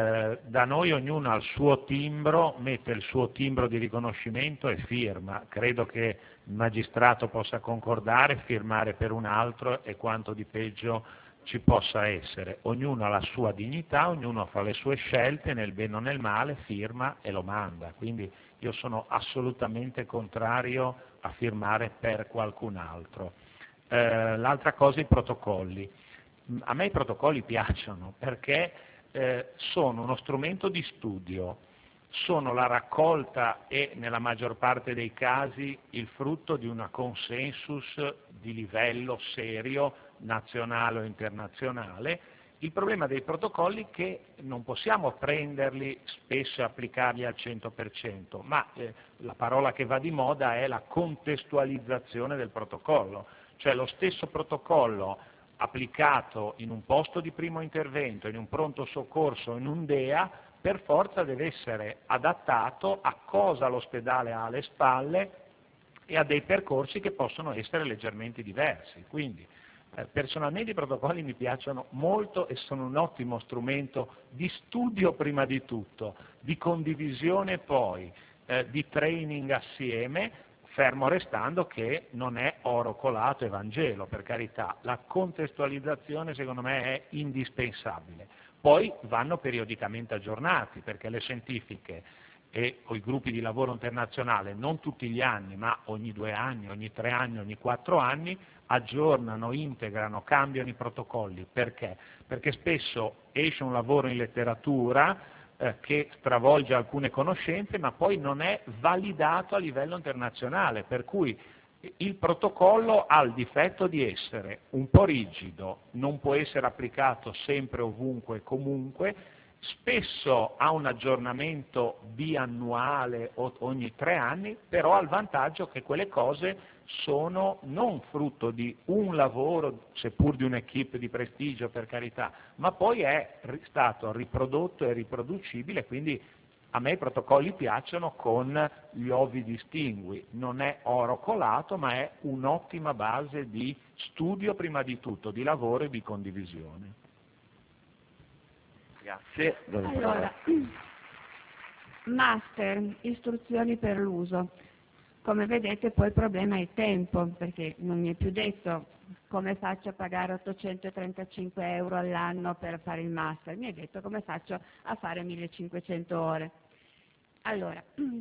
S5: Da noi ognuno ha il suo timbro, mette il suo timbro di riconoscimento e firma. Credo che il magistrato possa concordare, firmare per un altro e quanto di peggio ci possa essere. Ognuno ha la sua dignità, ognuno fa le sue scelte, nel bene o nel male, firma e lo manda. Quindi io sono assolutamente contrario a firmare per qualcun altro. L'altra cosa, i protocolli. A me i protocolli piacciono perché sono uno strumento di studio, sono la raccolta e nella maggior parte dei casi il frutto di una consensus di livello serio, nazionale o internazionale. Il problema dei protocolli è che non possiamo prenderli spesso e applicarli al 100%, ma la parola che va di moda è la contestualizzazione del protocollo, cioè lo stesso protocollo applicato in un posto di primo intervento, in un pronto soccorso, in un DEA, per forza deve essere adattato a cosa l'ospedale ha alle spalle e a dei percorsi che possono essere leggermente diversi. Quindi personalmente i protocolli mi piacciono molto e sono un ottimo strumento di studio prima di tutto, di condivisione poi, di training assieme, fermo restando che non è oro colato e Vangelo, per carità, la contestualizzazione secondo me è indispensabile. Poi vanno periodicamente aggiornati, perché le scientifiche e i gruppi di lavoro internazionale non tutti gli anni, ma ogni 2 anni, ogni 3 anni, ogni 4 anni, aggiornano, integrano, cambiano i protocolli. Perché? Perché spesso esce un lavoro in letteratura che stravolge alcune conoscenze, ma poi non è validato a livello internazionale, per cui il protocollo ha il difetto di essere un po' rigido, non può essere applicato sempre, ovunque e comunque, spesso ha un aggiornamento biannuale o ogni 3 anni, però ha il vantaggio che quelle cose sono non frutto di un lavoro, seppur di un'equipe di prestigio per carità, ma poi è stato riprodotto e riproducibile, quindi A me i protocolli piacciono con gli ovi distingui, non è oro colato, ma è un'ottima base di studio prima di tutto, di lavoro e di condivisione.
S1: Grazie.
S3: Allora, master, istruzioni per l'uso. Come vedete poi il problema è il tempo, perché non mi è più detto come faccio a pagare 835 euro all'anno per fare il master, mi è detto come faccio a fare 1500 ore. Allora,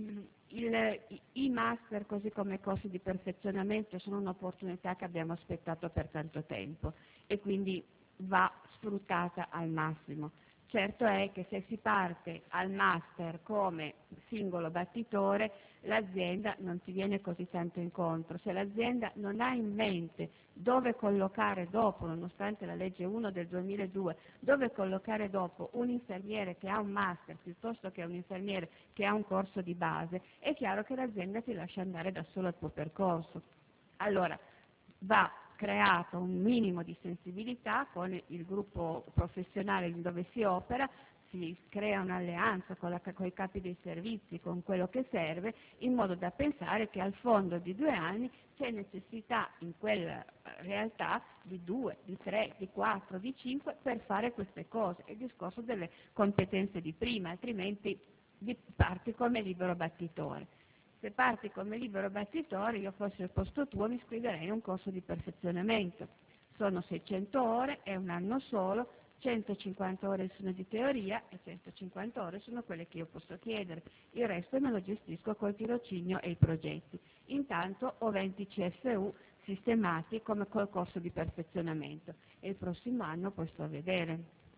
S3: i master, così come i corsi di perfezionamento, sono un'opportunità che abbiamo aspettato per tanto tempo e quindi va sfruttata al massimo. Certo è che se si parte al master come singolo battitore, l'azienda non ti viene così tanto incontro. Se l'azienda non ha in mente dove collocare dopo, nonostante la legge 1 del 2002, dove collocare dopo un infermiere che ha un master piuttosto che un infermiere che ha un corso di base, è chiaro che l'azienda ti lascia andare da solo al tuo percorso. Allora, va creato un minimo di sensibilità con il gruppo professionale dove si opera, si crea un'alleanza con i capi dei servizi, con quello che serve, in modo da pensare che al fondo di 2 anni c'è necessità in quella realtà di 2, di 3, di 4, di 5 per fare queste cose. È il discorso delle competenze di prima, altrimenti parti come libero battitore. Se parti come libero battitore, io fossi al posto tuo mi iscriverei in un corso di perfezionamento. Sono 600 ore, è un anno solo, 150 ore sono di teoria e 150 ore sono quelle che io posso chiedere. Il resto me lo gestisco col tirocinio e i progetti. Intanto ho 20 CFU sistemati come col corso di perfezionamento e il prossimo anno poi sto a vedere.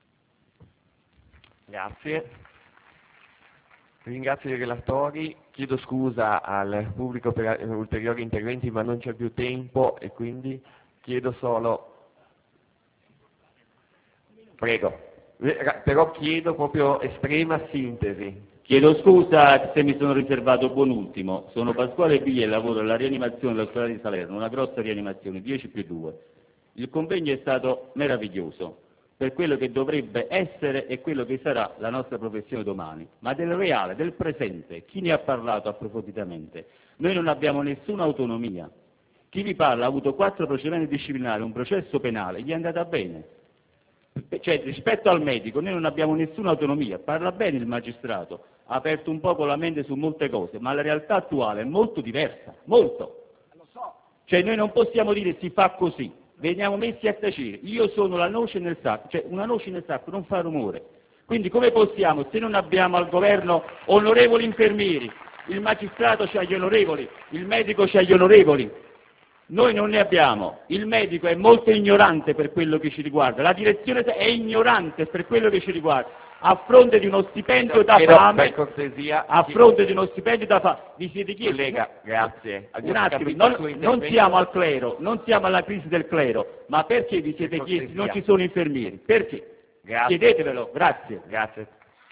S1: Grazie. Ringrazio i relatori, chiedo scusa al pubblico per ulteriori interventi, ma non c'è più tempo e quindi chiedo solo... Prego, però chiedo proprio estrema sintesi.
S10: Chiedo scusa se mi sono riservato buon ultimo. Sono Pasquale Piglia e lavoro alla rianimazione dell'ospedale di Salerno, una grossa rianimazione, 10+2. Il convegno è stato meraviglioso per quello che dovrebbe essere e quello che sarà la nostra professione domani, ma del reale, del presente, chi ne ha parlato approfonditamente? Noi non abbiamo nessuna autonomia. Chi vi parla ha avuto 4 procedimenti disciplinari, un processo penale, gli è andata bene. Cioè, rispetto al medico noi non abbiamo nessuna autonomia, parla bene il magistrato, ha aperto un po' la mente su molte cose, ma la realtà attuale è molto diversa, molto. Cioè noi non possiamo dire si fa così. Veniamo messi a tacere, io sono la noce nel sacco, cioè una noce nel sacco non fa rumore, quindi come possiamo, se non abbiamo al governo onorevoli infermieri, il magistrato c'ha gli onorevoli, il medico c'ha gli onorevoli, noi non ne abbiamo, il medico è molto ignorante per quello che ci riguarda, la direzione è ignorante per quello che ci riguarda, a fronte di uno stipendio da fame,
S1: per cortesia,
S10: a fronte di uno stipendio da fame, vi siete chiesti?
S1: Collega, grazie.
S10: Un attimo, non siamo al clero, non siamo alla crisi del clero, ma perché vi siete chiesti non ci sono infermieri? Perché?
S1: Grazie.
S10: Chiedetevelo, grazie.
S1: Grazie.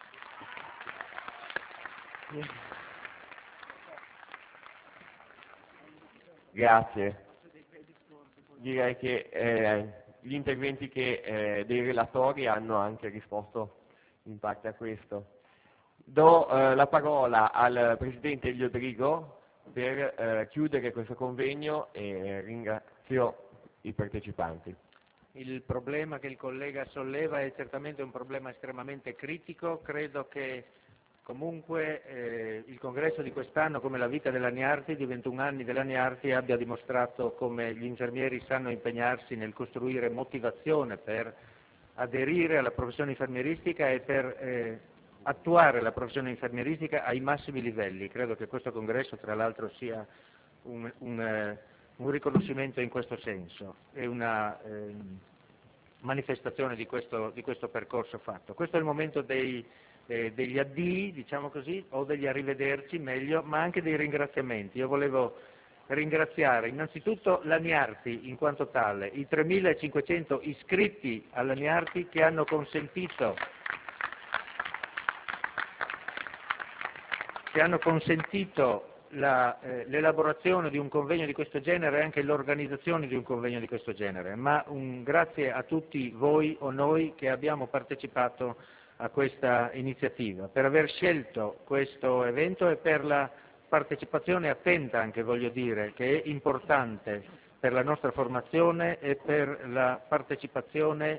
S1: Grazie. Direi che gli interventi dei relatori hanno anche risposto in parte a questo. Do la parola al Presidente Elio Drigo per chiudere questo convegno e ringrazio i partecipanti.
S11: Il problema che il collega solleva è certamente un problema estremamente critico, credo che comunque il congresso di quest'anno, come la vita della Niarti, di 21 anni della Niarti, abbia dimostrato come gli infermieri sanno impegnarsi nel costruire motivazione per aderire alla professione infermieristica e per attuare la professione infermieristica ai massimi livelli. Credo che questo congresso, tra l'altro, sia un riconoscimento in questo senso, è una manifestazione di questo percorso fatto. Questo è il momento degli addii, diciamo così, o degli arrivederci meglio, ma anche dei ringraziamenti. Io volevo ringraziare innanzitutto la Niarti in quanto tale, i 3.500 iscritti alla Niarti che hanno consentito l'elaborazione di un convegno di questo genere e anche l'organizzazione di un convegno di questo genere, ma un grazie a tutti voi o noi che abbiamo partecipato a questa iniziativa, per aver scelto questo evento e per la partecipazione attenta, anche voglio dire, che è importante per la nostra formazione e per la partecipazione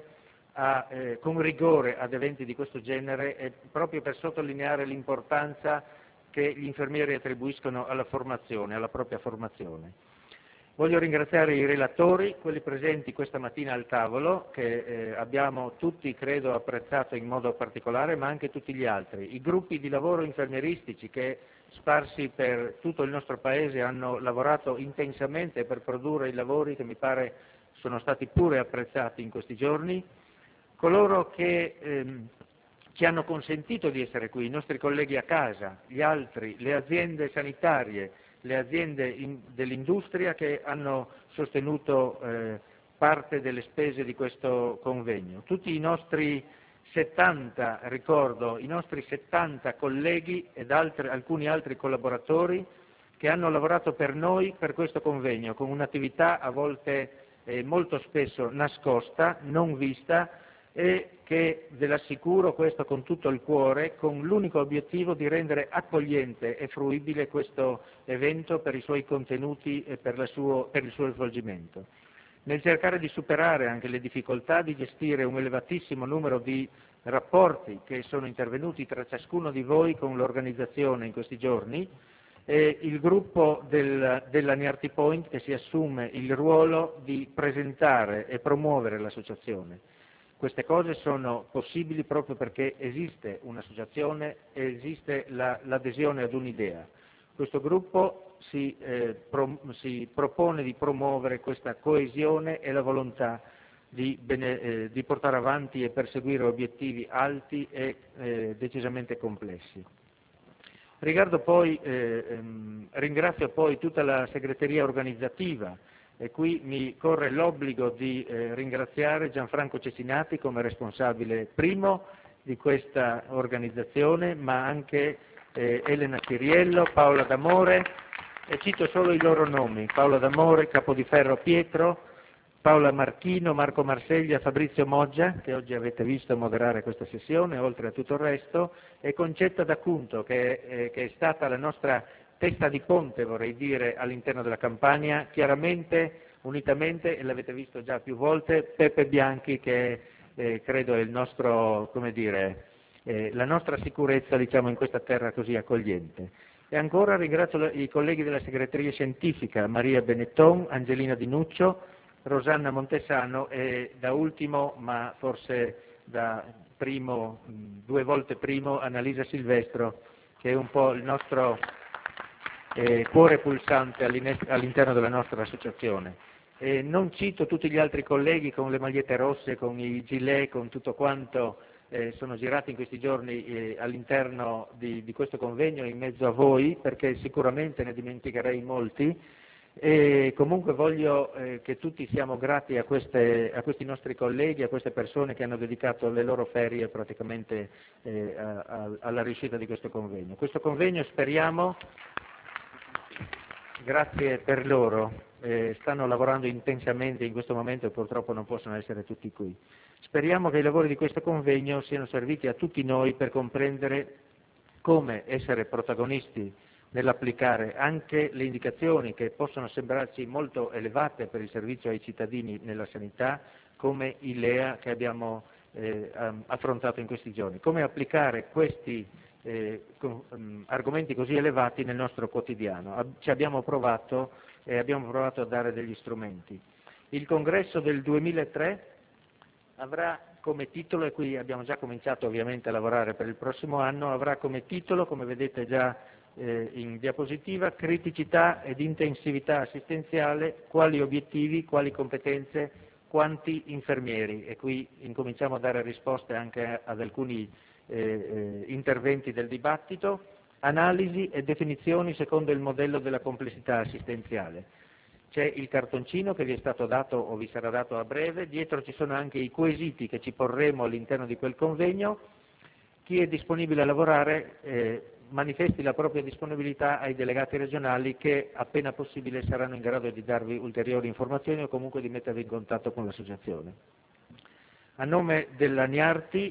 S11: con rigore ad eventi di questo genere, e proprio per sottolineare l'importanza che gli infermieri attribuiscono alla formazione, alla propria formazione. Voglio ringraziare i relatori, quelli presenti questa mattina al tavolo, che abbiamo tutti, credo, apprezzato in modo particolare, ma anche tutti gli altri. I gruppi di lavoro infermieristici che, sparsi per tutto il nostro Paese, hanno lavorato intensamente per produrre i lavori che mi pare sono stati pure apprezzati in questi giorni. Coloro che ci hanno consentito di essere qui, i nostri colleghi a casa, gli altri, le aziende sanitarie, le aziende dell'industria che hanno sostenuto parte delle spese di questo convegno, tutti i nostri 70, ricordo, i nostri 70 colleghi ed alcuni altri collaboratori che hanno lavorato per noi per questo convegno, con un'attività a volte molto spesso nascosta, non vista, e che, ve l'assicuro, questo con tutto il cuore, con l'unico obiettivo di rendere accogliente e fruibile questo evento per i suoi contenuti e per il suo svolgimento. Nel cercare di superare anche le difficoltà di gestire un elevatissimo numero di rapporti che sono intervenuti tra ciascuno di voi con l'organizzazione in questi giorni, il gruppo della Niarty Point, che si assume il ruolo di presentare e promuovere l'associazione. Queste cose sono possibili proprio perché esiste un'associazione e esiste l'adesione ad un'idea. Questo gruppo si propone di promuovere questa coesione e la volontà di portare avanti e perseguire obiettivi alti e decisamente complessi. Ringrazio poi tutta la segreteria organizzativa, e qui mi corre l'obbligo di ringraziare Gianfranco Cesinati come responsabile primo di questa organizzazione, ma anche Elena Chiriello, Paola D'Amore, e cito solo i loro nomi: Paola D'Amore, Capodiferro Pietro, Paola Marchino, Marco Marseglia, Fabrizio Moggia, che oggi avete visto moderare questa sessione, oltre a tutto il resto, e Concetta D'Acunto, che è stata la nostra testa di ponte, vorrei dire, all'interno della campagna, chiaramente, unitamente, e l'avete visto già più volte, Peppe Bianchi, che credo è il nostro, come dire, la nostra sicurezza, diciamo, in questa terra così accogliente. E ancora ringrazio i colleghi della segreteria scientifica, Maria Benetton, Angelina Di Nuccio, Rosanna Montesano e, da ultimo, ma forse da primo, 2 volte primo, Annalisa Silvestro, che è un po' il nostro cuore pulsante all'interno della nostra associazione. Non cito tutti gli altri colleghi con le magliette rosse, con i gilet, con tutto quanto sono girati in questi giorni all'interno di questo convegno in mezzo a voi, perché sicuramente ne dimenticherei molti, e comunque voglio che tutti siamo grati a questi nostri colleghi, a queste persone che hanno dedicato le loro ferie praticamente alla riuscita di questo convegno. Questo convegno, speriamo, grazie per loro, stanno lavorando intensamente in questo momento e purtroppo non possono essere tutti qui. Speriamo che i lavori di questo convegno siano serviti a tutti noi per comprendere come essere protagonisti nell'applicare anche le indicazioni che possono sembrarci molto elevate per il servizio ai cittadini nella sanità, come i LEA che abbiamo affrontato in questi giorni, come applicare questi argomenti così elevati nel nostro quotidiano. Ci abbiamo provato e abbiamo provato a dare degli strumenti. Il congresso del 2003 avrà come titolo, e qui abbiamo già cominciato ovviamente a lavorare per il prossimo anno, avrà come titolo, come vedete già in diapositiva, criticità ed intensività assistenziale, quali obiettivi, quali competenze, quanti infermieri, e qui incominciamo a dare risposte anche ad alcuni interventi del dibattito, analisi e definizioni secondo il modello della complessità assistenziale. C'è il cartoncino che vi è stato dato o vi sarà dato a breve, dietro ci sono anche i quesiti che ci porremo all'interno di quel convegno. Chi è disponibile a lavorare manifesti la propria disponibilità ai delegati regionali che appena possibile saranno in grado di darvi ulteriori informazioni o comunque di mettervi in contatto con l'associazione. A nome della Niarty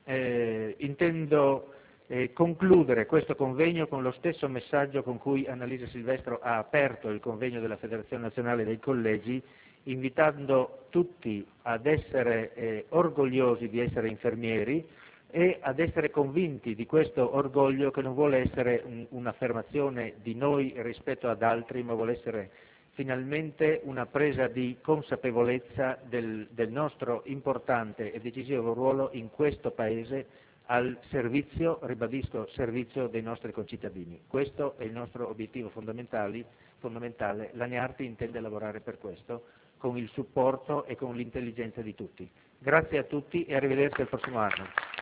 S11: intendo concludere questo convegno con lo stesso messaggio con cui Annalisa Silvestro ha aperto il convegno della Federazione Nazionale dei Collegi, invitando tutti ad essere orgogliosi di essere infermieri e ad essere convinti di questo orgoglio, che non vuole essere un'affermazione di noi rispetto ad altri, ma vuole essere finalmente una presa di consapevolezza del nostro importante e decisivo ruolo in questo Paese al servizio, ribadisco, servizio dei nostri concittadini. Questo è il nostro obiettivo fondamentale. La Niarti intende lavorare per questo, con il supporto e con l'intelligenza di tutti. Grazie a tutti e arrivederci al prossimo anno.